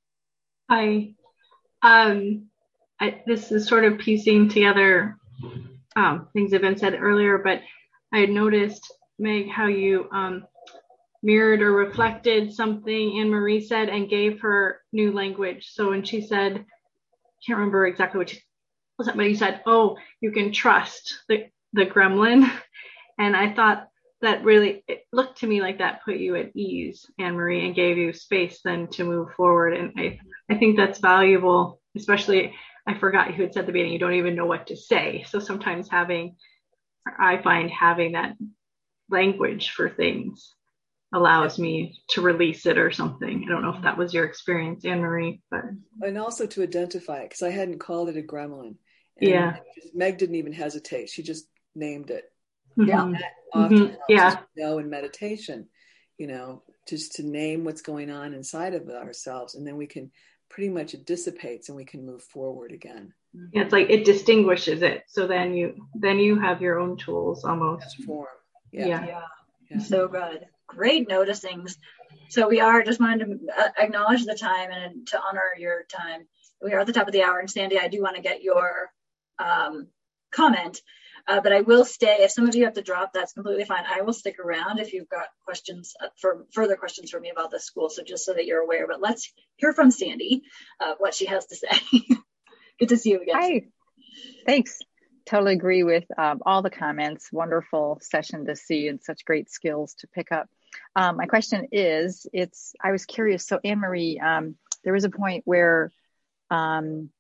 Hi. Um, I, this is sort of piecing together um, things that have been said earlier, but I had noticed, Meg, how you um, mirrored or reflected something Anne-Marie said and gave her new language. So when she said, can't remember exactly what she was, but you said, oh, you can trust the, the gremlin. And I thought that really, it looked to me like that put you at ease, Anne-Marie, and gave you space then to move forward. And I, I think that's valuable, especially, I forgot you had said at the beginning, you don't even know what to say. So sometimes having, I find having that language for things allows me to release it or something. I don't know if that was your experience, Anne-Marie, but. And also to identify it, because I hadn't called it a gremlin. And yeah. Meg, just, Meg didn't even hesitate. She just named it. Yeah. And that often mm-hmm. helps yeah. us know in meditation, you know, just to name what's going on inside of ourselves. And then we can pretty much, it dissipates and we can move forward again. Yeah, it's like it distinguishes it. So then you, then you have your own tools almost. Form. Yeah. Yeah. yeah. yeah. So good. Great noticings. So we are, just wanted to acknowledge the time and to honor your time. We are at the top of the hour, and Sandy, I do want to get your um, comment, uh, but I will stay. If some of you have to drop, that's completely fine. I will stick around if you've got questions uh, for further questions for me about the school. So just so that you're aware, but let's hear from Sandy, uh, what she has to say. Good to see you again. Hi, thanks. Totally agree with um, all the comments. Wonderful session to see and such great skills to pick up. Um, my question is, it's, I was curious. So Anne-Marie, um, there was a point where um,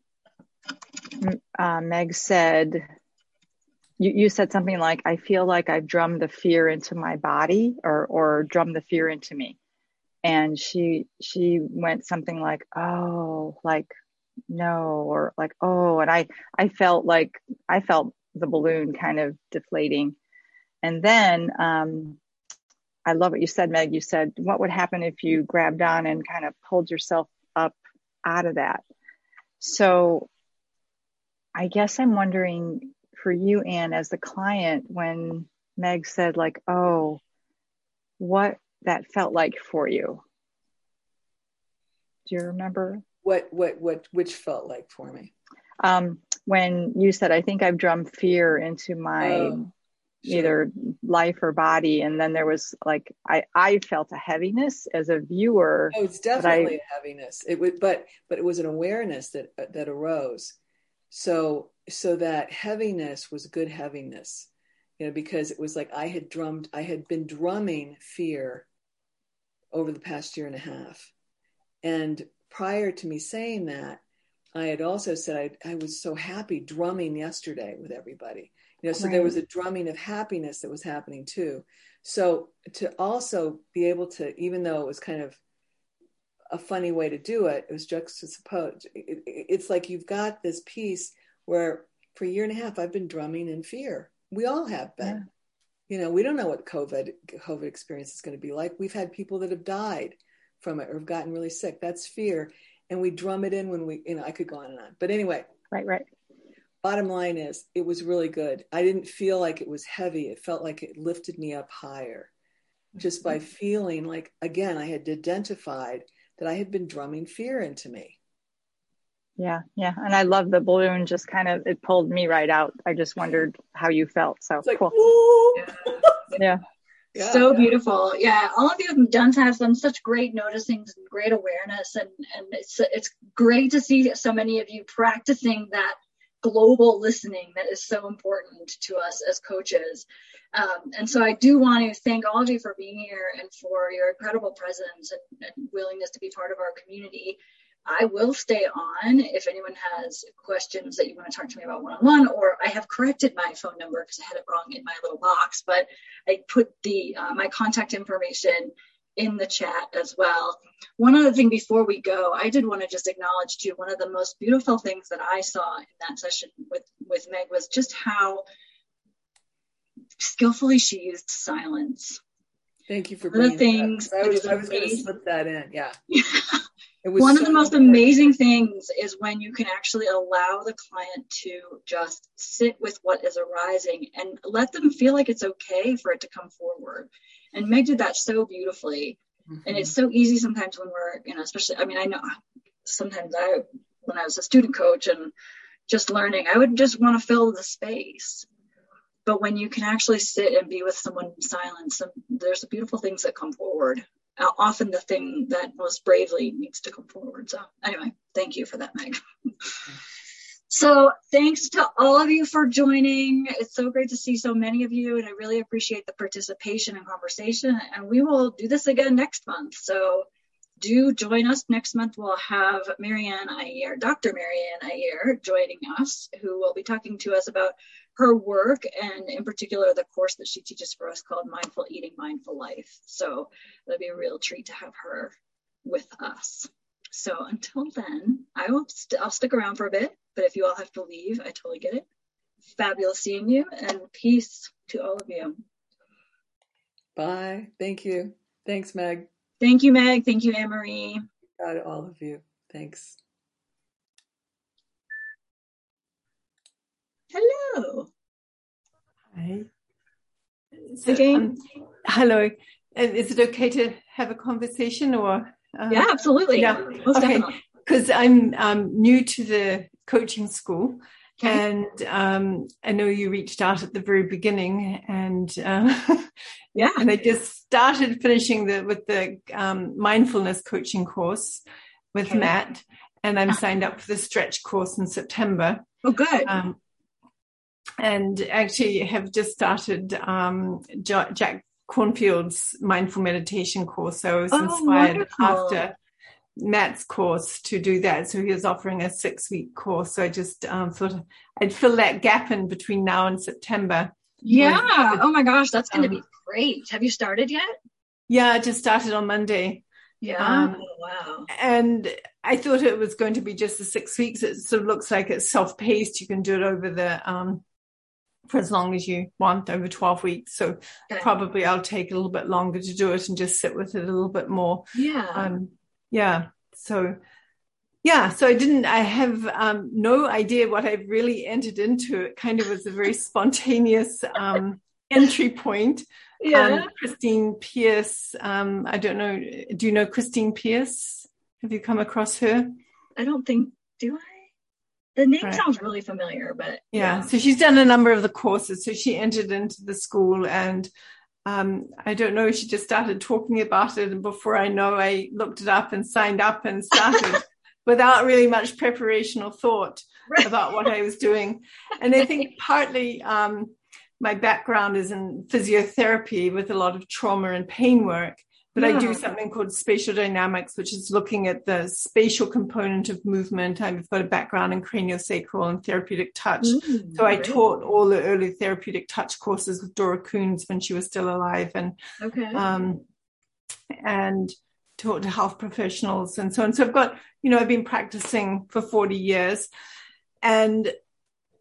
uh, Meg said, you, you said something like, I feel like I've drummed the fear into my body or, or drummed the fear into me. And she, she went something like, oh, like, no, or like, oh, and I, I felt like, I felt the balloon kind of deflating. And then, um, I love what you said, Meg. You said, what would happen if you grabbed on and kind of pulled yourself up out of that? So I guess I'm wondering for you, Anne, as the client, when Meg said like, oh, what that felt like for you. Do you remember? What, what, what, which felt like for me? Um, when you said, I think I've drummed fear into my oh, sure. either life or body. And then there was like, I, I felt a heaviness as a viewer. Oh, it's definitely I, a heaviness. It would, but, but it was an awareness that, that arose. So, so that heaviness was good heaviness, you know, because it was like, I had drummed, I had been drumming fear over the past year and a half. And prior to me saying that, I had also said I, I was so happy drumming yesterday with everybody. You know, so right. There was a drumming of happiness that was happening too. So to also be able to, even though it was kind of a funny way to do it, it was juxtaposed. It, it, it's like you've got this piece where for a year and a half I've been drumming in fear. We all have been. You know, we don't know what COVID COVID experience is going to be like. We've had people that have died from it or have gotten really sick. That's fear. And we drum it in when we, you know, I could go on and on. But anyway. Right, right. Bottom line is, it was really good. I didn't feel like it was heavy. It felt like it lifted me up higher. Just by feeling like, again, I had identified that I had been drumming fear into me. Yeah, yeah. And I love the balloon, just kind of, it pulled me right out. I just wondered how you felt. So it's like, cool. Yeah. yeah. Yeah, so yeah. Beautiful. Yeah. All of you have done have some such great noticings and great awareness. And, and it's, it's great to see so many of you practicing that global listening that is so important to us as coaches. Um, and so I do want to thank all of you for being here and for your incredible presence and, and willingness to be part of our community. I will stay on if anyone has questions that you want to talk to me about one-on-one, or I have corrected my phone number because I had it wrong in my little box, but I put the uh, my contact information in the chat as well. One other thing before we go, I did want to just acknowledge too, one of the most beautiful things that I saw in that session with, with Meg was just how skillfully she used silence. Thank you for one of the things that. I was, I was going to slip that in. Yeah. It was one so of the most important. amazing things is when you can actually allow the client to just sit with what is arising and let them feel like it's okay for it to come forward. And Meg did that so beautifully. Mm-hmm. And it's so easy sometimes when we're, you know, especially, I mean, I know sometimes I, when I was a student coach and just learning, I would just want to fill the space. But when you can actually sit and be with someone in silence, there's beautiful things that come forward. Uh, often the thing that most bravely needs to come forward. So anyway, thank you for that, Meg. So thanks to all of you for joining. It's so great to see so many of you, and I really appreciate the participation and conversation. And we will do this again next month. So do join us. Next month, we'll have Marianne Iyer, Doctor Marianne Iyer, joining us, who will be talking to us about her work, and in particular, the course that she teaches for us called Mindful Eating, Mindful Life. So it'll be a real treat to have her with us. So until then, I will st- I'll stick around for a bit, but if you all have to leave, I totally get it. Fabulous seeing you, and peace to all of you. Bye. Thank you. Thanks, Meg. Thank you, Meg. Thank you, Anne-Marie. Got it, all of you. Thanks. Hello. Hi. So, um, hello. Is it okay to have a conversation or? Uh, yeah, absolutely. Yeah. Most okay. Because I'm um, new to the coaching school, okay. and um, I know you reached out at the very beginning, and uh, yeah, and I just started finishing the with the um, mindfulness coaching course with okay. Matt, and I'm signed up for the stretch course in September. Oh, good. Um, and actually have just started um, Jack Cornfield's mindful meditation course. So I was oh, inspired wonderful. after Matt's course to do that. So he was offering a six week course. So I just um, thought I'd fill that gap in between now and September. Yeah. With, oh my gosh, that's going to um, be great. Have you started yet? Yeah, I just started on Monday. Yeah. Um, oh, wow. And I thought it was going to be just the six weeks. It sort of looks like it's self-paced. You can do it over the, um, for as long as you want, over twelve weeks. So okay. probably I'll take a little bit longer to do it and just sit with it a little bit more. Yeah. Um, yeah. So, yeah. So I didn't, I have um, no idea what I've really entered into. It kind of was a very spontaneous um, entry point. Yeah. Um, Christine Pierce. Um, I don't know. Do you know Christine Pierce? Have you come across her? I don't think, do I? The name right. sounds really familiar, but yeah. yeah. So she's done a number of the courses. So she entered into the school, and um, I don't know, she just started talking about it. And before I know, I looked it up and signed up and started without really much preparation or thought right. about what I was doing. And I think partly um, my background is in physiotherapy with a lot of trauma and pain work. But yeah. I do something called spatial dynamics, which is looking at the spatial component of movement. I've got a background in craniosacral and therapeutic touch. Mm, so I great. taught all the early therapeutic touch courses with Dora Coons when she was still alive, and okay. um, and taught to health professionals and so on. So I've got, you know, I've been practicing for forty years. And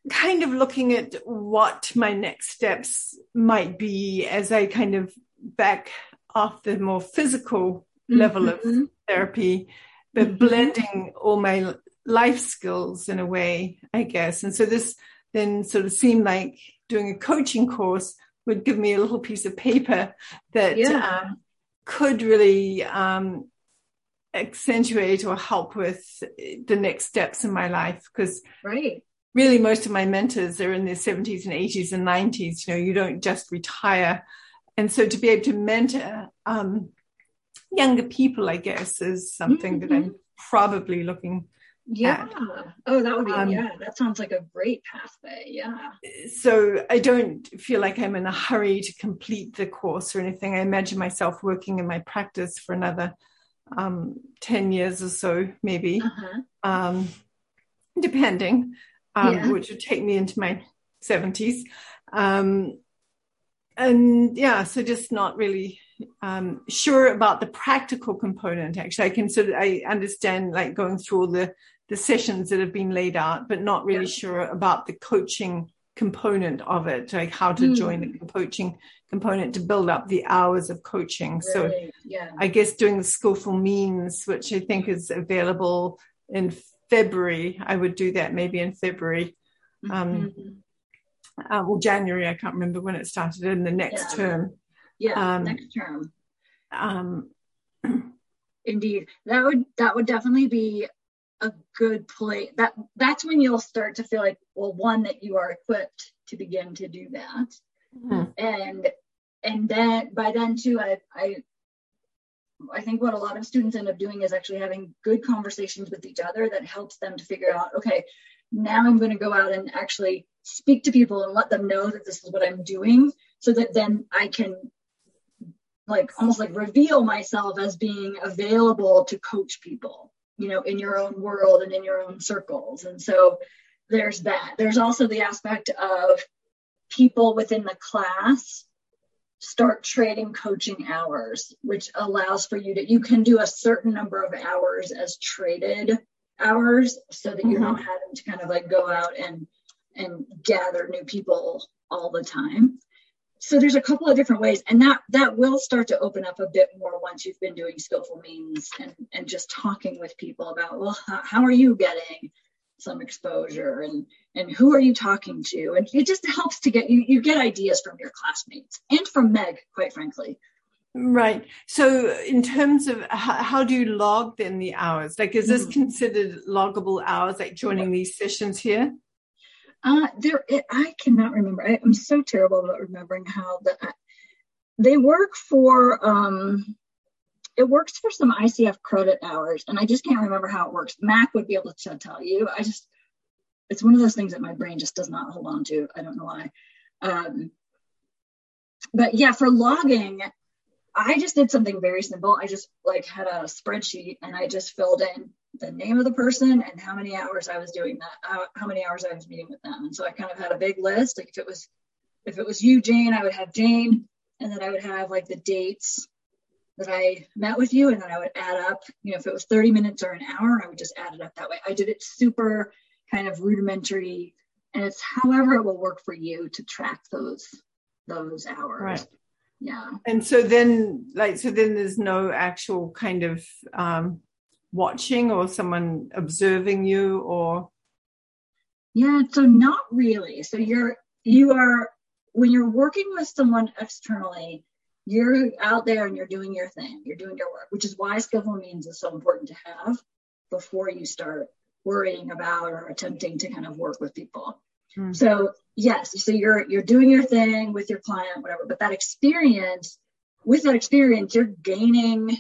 kind of looking at what my next steps might be as I kind of back off the more physical level mm-hmm. of therapy, but mm-hmm. blending all my life skills in a way, I guess. And so this then sort of seemed like doing a coaching course would give me a little piece of paper that yeah. um, could really um, accentuate or help with the next steps in my life. Because right. really most of my mentors are in their seventies and eighties and nineties. You know, you don't just retire. And so to be able to mentor um, younger people, I guess, is something mm-hmm. that I'm probably looking yeah. at. Oh, that would be, um, yeah, that sounds like a great pathway. Yeah. So I don't feel like I'm in a hurry to complete the course or anything. I imagine myself working in my practice for another um, ten years or so, maybe, uh-huh. um, depending, um, yeah. which would take me into my seventies. Um, and yeah, so just not really um, sure about the practical component. Actually, I can sort of, I understand like going through all the the sessions that have been laid out, but not really yeah. sure about the coaching component of it, like how to mm. join the coaching component to build up the hours of coaching. Right. So yeah. I guess doing the Skillful Means, which I think is available in February, I would do that maybe in February. Mm-hmm. Um, uh, well, January, I can't remember when it started, in the next yeah. term. Yeah, um, next term. Um, Indeed. That would, that would definitely be a good place. That that's when you'll start to feel like, well, one, that you are equipped to begin to do that. Mm-hmm. And and then by then too, I I I think what a lot of students end up doing is actually having good conversations with each other that helps them to figure out, okay, now I'm going to go out and actually speak to people and let them know that this is what I'm doing, so that then I can like almost like reveal myself as being available to coach people, you know, in your own world and in your own circles. And so there's that. There's also the aspect of people within the class start trading coaching hours, which allows for you to, you can do a certain number of hours as traded hours so that you're mm-hmm. not having to kind of like go out and, and gather new people all the time. So there's a couple of different ways, and that that will start to open up a bit more once you've been doing Skillful Means and, and just talking with people about, well, how, how are you getting some exposure, and and who are you talking to? And it just helps to get, you, you get ideas from your classmates and from Meg, quite frankly. Right. So in terms of how, how do you log then the hours? Like, is this mm-hmm. considered loggable hours, like joining these sessions here? Uh, there, it, I cannot remember. I, I'm so terrible about remembering how the, they work for, um, it works for some I C F credit hours, and I just can't remember how it works. Mac would be able to tell you. I just, it's one of those things that my brain just does not hold on to. I don't know why. Um, but yeah, for logging, I just did something very simple. I just like had a spreadsheet, and I just filled in the name of the person and how many hours I was doing that, how, how many hours I was meeting with them. And so I kind of had a big list. Like if it was, if it was you, Jane, I would have Jane, and then I would have like the dates that I met with you, and then I would add up, you know, if it was thirty minutes or an hour, I would just add it up that way. I did it super kind of rudimentary, and it's however it will work for you to track those, those hours. Right. Yeah. And so then like, so then there's no actual kind of, um, watching or someone observing you, or? Yeah, so not really. So you're, you are, when you're working with someone externally, you're out there and you're doing your thing, you're doing your work, which is why Skillful Means is so important to have before you start worrying about or attempting to kind of work with people. Hmm. So yes, so you're, you're doing your thing with your client, whatever, but that experience, with that experience, you're gaining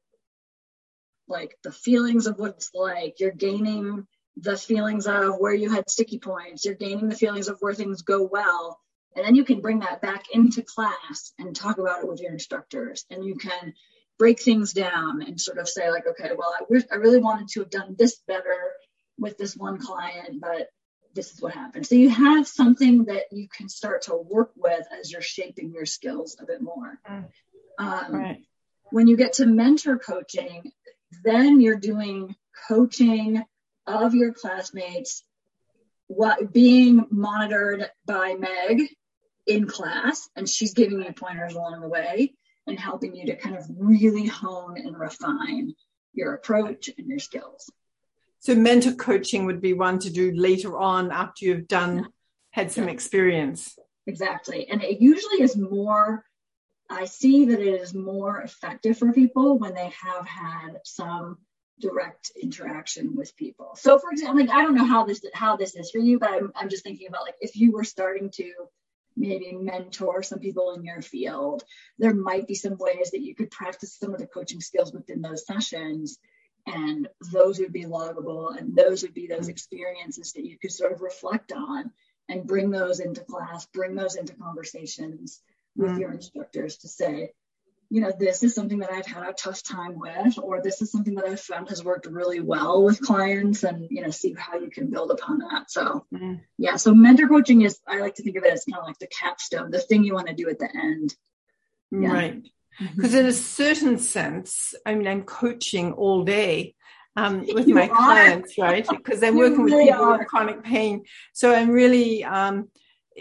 like the feelings of what it's like, you're gaining the feelings of where you had sticky points, you're gaining the feelings of where things go well. And then you can bring that back into class and talk about it with your instructors. And you can break things down and sort of say like, okay, well, I wish I really wanted to have done this better with this one client, but this is what happened. So you have something that you can start to work with as you're shaping your skills a bit more. Mm. Um, right. When you get to mentor coaching, then you're doing coaching of your classmates what being monitored by Meg in class, and she's giving you pointers along the way and helping you to kind of really hone and refine your approach and your skills. So mentor coaching would be one to do later on after you've done, yeah. had some yeah. experience. Exactly. And it usually is more, I see that it is more effective for people when they have had some direct interaction with people. So for example, like, I don't know how this how this is for you, but I'm, I'm just thinking about like if you were starting to maybe mentor some people in your field, there might be some ways that you could practice some of the coaching skills within those sessions, and those would be loggable, and those would be those experiences that you could sort of reflect on and bring those into class, bring those into conversations with mm. your instructors to say, you know, this is something that I've had a tough time with, or this is something that I've found has worked really well with clients, and, you know, see how you can build upon that. So, mm. yeah, so mentor coaching is, I like to think of it as kind of like the capstone, the thing you want to do at the end. Yeah. Right. Because mm-hmm. in a certain sense, I mean, I'm coaching all day um, with you my are. clients, right? Because I'm working really with people are. with chronic pain. So I'm really, um,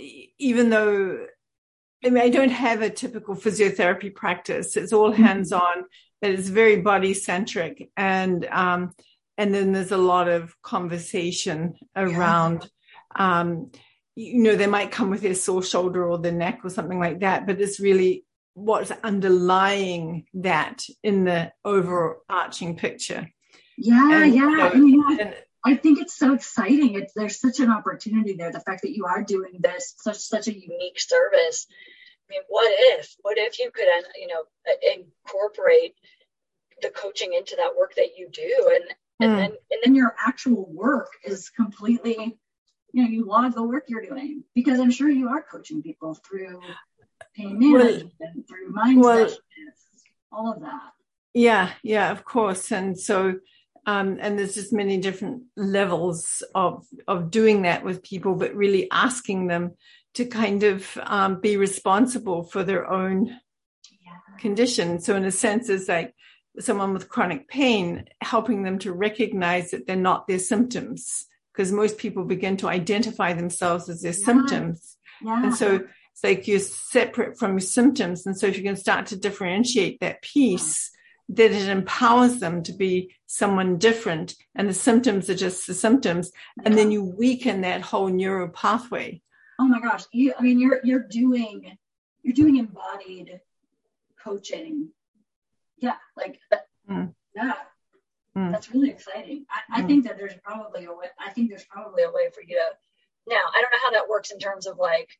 even though, I mean, I don't have a typical physiotherapy practice. It's all hands-on, but it's very body-centric. And um, and then there's a lot of conversation around, yeah. um, you know, they might come with their sore shoulder or their neck or something like that, but it's really what's underlying that in the overarching picture. Yeah, and, yeah. You know, and, you know, and, I think it's so exciting. It's there's such an opportunity there. The fact that you are doing this, such such a unique service. I mean, what if? What if you could, you know, incorporate the coaching into that work that you do, and and mm. then and then your actual work is completely, you know, you log the work you're doing, because I'm sure you are coaching people through pain management, well, through mindset, well, all of that. Yeah, yeah, of course, and so. Um, and there's just many different levels of of doing that with people, but really asking them to kind of um, be responsible for their own yeah. condition. So in a sense, it's like someone with chronic pain, helping them to recognize that they're not their symptoms, because most people begin to identify themselves as their yeah. symptoms. Yeah. And so it's like you're separate from your symptoms. And so if you can start to differentiate that piece, that it empowers them to be someone different, and the symptoms are just the symptoms, and yeah. then you weaken that whole neural pathway. Oh my gosh, you, I mean, you're you're doing you're doing embodied coaching. Yeah, like that. Mm. Yeah, mm. that's really exciting. I, I mm. think that there's probably a way. I think there's probably a way for you to. Now, I don't know how that works in terms of like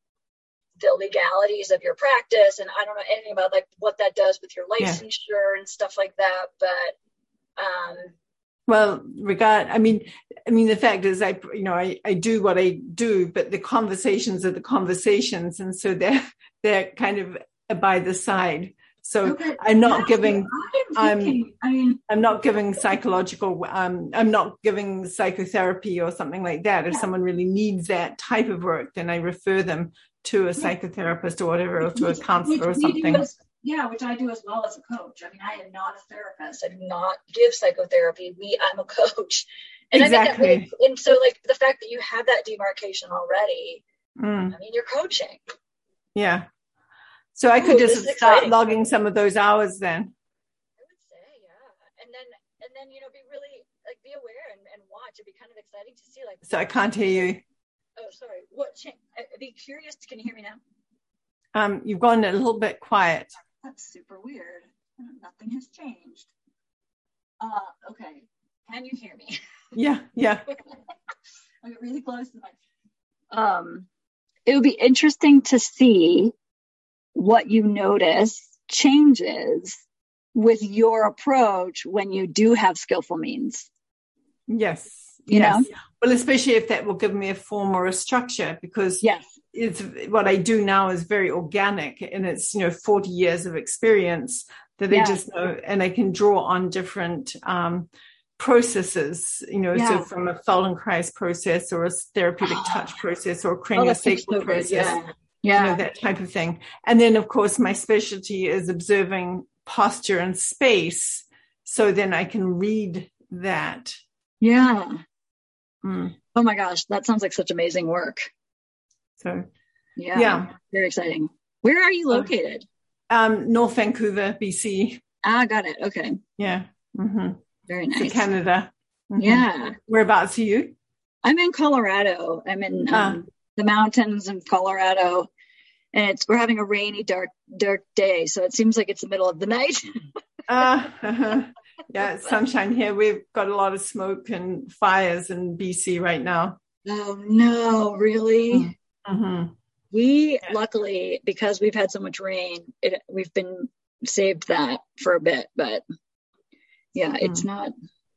the legalities of your practice, and I don't know anything about like what that does with your licensure yeah. and stuff like that, but um well regard I mean I mean the fact is I you know I, I do what I do, but the conversations are the conversations, and so they're they're kind of by the side. So okay. I'm not That's giving I'm thinking. I mean I'm not giving psychological um I'm not giving psychotherapy or something like that. If yeah. someone really needs that type of work, then I refer them to a psychotherapist or whatever, or to a counselor or something. As, yeah, which I do as well as a coach. I mean, I am not a therapist. I do not give psychotherapy. We, I'm a coach. And exactly. I think that, and so like the fact that you have that demarcation already, mm. I mean, you're coaching. Yeah. So I Ooh, could just start logging some of those hours then. I would say, yeah. And then, and then, you know, be really like, be aware and, and watch. It'd be kind of exciting to see like. So I can't hear you. Oh, sorry. What? Cha- I'd be curious. Can you hear me now? Um, you've gone a little bit quiet. That's super weird. Nothing has changed. Uh, okay. Can you hear me? Yeah, yeah. I get really close to my. Um, it would be interesting to see what you notice changes with your approach when you do have skillful means. Yes. You yes. know? Well, especially if that will give me a form or a structure, because yes. it's what I do now is very organic, and it's, you know, forty years of experience that yeah. I just know, and I can draw on different um, processes, you know, yeah. so from a Feldenkrais process or a therapeutic touch process or a craniosacral oh, so process, yeah. yeah. you know, that type of thing. And then, of course, my specialty is observing posture and space. So then I can read that. Yeah. Mm. Oh my gosh, that sounds like such amazing work. So, yeah, yeah. Very exciting. Where are you located? Um, North Vancouver, B C. Ah, got it. Okay. Yeah. Mm-hmm. Very nice. So Canada. Mm-hmm. Yeah. Whereabouts are you? I'm in Colorado. I'm in um, ah. the mountains of Colorado, and it's we're having a rainy, dark, dark day. So it seems like it's the middle of the night. uh, uh-huh. Yeah, it's sunshine here. We've got a lot of smoke and fires in B C right now. Oh no, really? Mm-hmm. We yeah. luckily, because we've had so much rain, it, we've been saved that for a bit. But yeah, mm-hmm. it's not.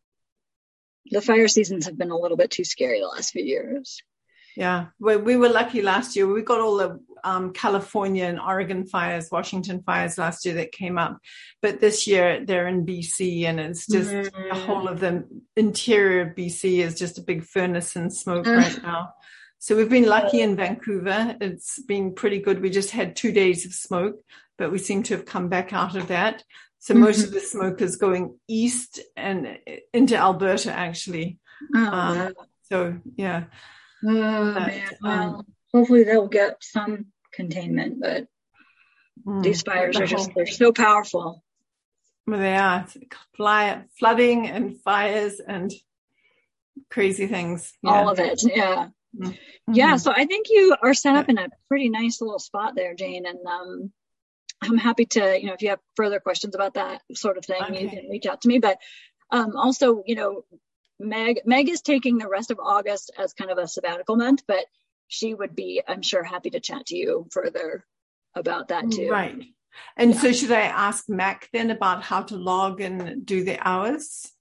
The fire seasons have been a little bit too scary the last few years. Yeah, we, we were lucky last year. We got all the um, California and Oregon fires, Washington fires last year that came up. But this year they're in B C, and it's just mm-hmm. the whole of the interior of B C is just a big furnace and smoke mm-hmm. right now. So we've been lucky in Vancouver. It's been pretty good. We just had two days of smoke, but we seem to have come back out of that. So mm-hmm. most of the smoke is going east and into Alberta, actually. Oh, um, wow. So, yeah. Oh, but, man. Well, um, hopefully they'll get some containment, but mm, these fires the are just, whole, they're so powerful. Well, they are. Fly, flooding and fires and crazy things. Yeah. All of it, yeah. Mm-hmm. Yeah, so I think you are set up in a pretty nice little spot there, Jane, and um, I'm happy to, you know, if you have further questions about that sort of thing, okay. you can reach out to me. But um, also, you know, Meg, Meg is taking the rest of August as kind of a sabbatical month, but she would be, I'm sure, happy to chat to you further about that too. Right. And yeah. so should I ask Mac then about how to log and do the hours?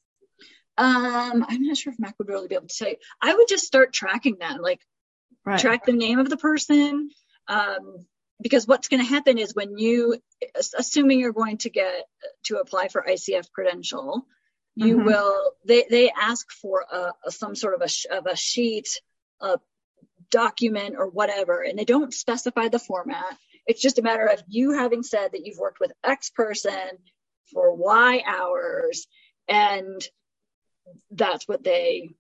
Um, I'm not sure if Mac would really be able to tell you. I would just start tracking that, like right. track the name of the person. Um, because what's going to happen is when you, assuming you're going to get to apply for I C F credential, you mm-hmm. will, they, they ask for a, a some sort of a, of a sheet, a document or whatever, and they don't specify the format. It's just a matter of you having said that you've worked with X person for Y hours, and that's what they,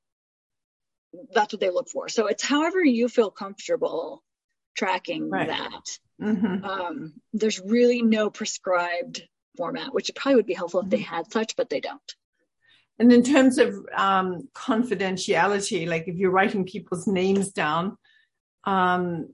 that's what they look for. So it's however you feel comfortable tracking right. that. Mm-hmm. Um, there's really no prescribed format, which probably would be helpful if they had such, but they don't. And in terms of um, confidentiality, like if you're writing people's names down, um,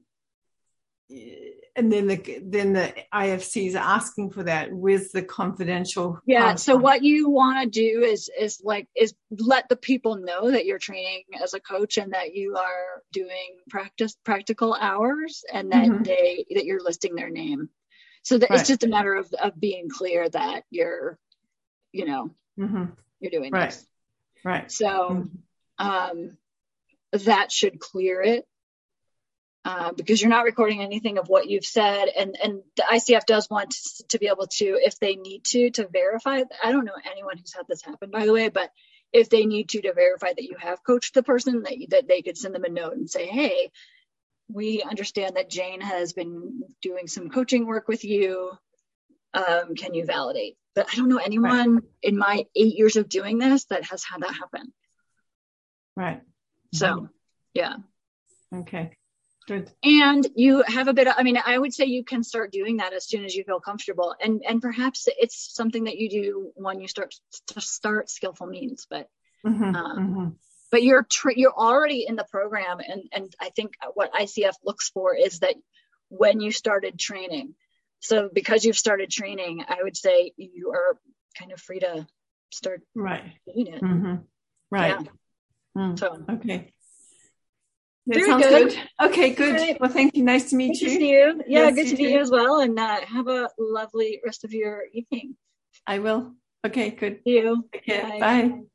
and then the then the I F C is asking for that with the confidential. Yeah. So what you want to do is is like is let the people know that you're training as a coach and that you are doing practice practical hours, and that mm-hmm. they that you're listing their name. So that right. it's just a matter of of being clear that you're, you know, mm-hmm. you're doing right. this. Right. So mm-hmm. um, that should clear it. Uh, because you're not recording anything of what you've said, and, and the I C F does want to, to be able to, if they need to, to verify. I don't know anyone who's had this happen, by the way, but if they need to, to verify that you have coached the person, that, that they could send them a note and say, hey, we understand that Jane has been doing some coaching work with you. Um, can you validate? But I don't know anyone right. in my eight years of doing this that has had that happen. Right. So, mm-hmm. yeah. Okay. Good. And you have a bit of, I mean, I would say you can start doing that as soon as you feel comfortable. And and perhaps it's something that you do when you start to start Skillful Means. But mm-hmm, um, mm-hmm. but you're tr- you're already in the program. And, and I think what I C F looks for is that when you started training. So because you've started training, I would say you are kind of free to start right. doing it. Mm-hmm. Right. Yeah. Mm. So okay. That Very sounds good. good. Okay, good. Right. Well, thank you. Nice to meet Good you. to see you. Yeah, yes, good to meet you as well. And uh, have a lovely rest of your evening. I will. Okay, good. See you. Okay, Bye. bye.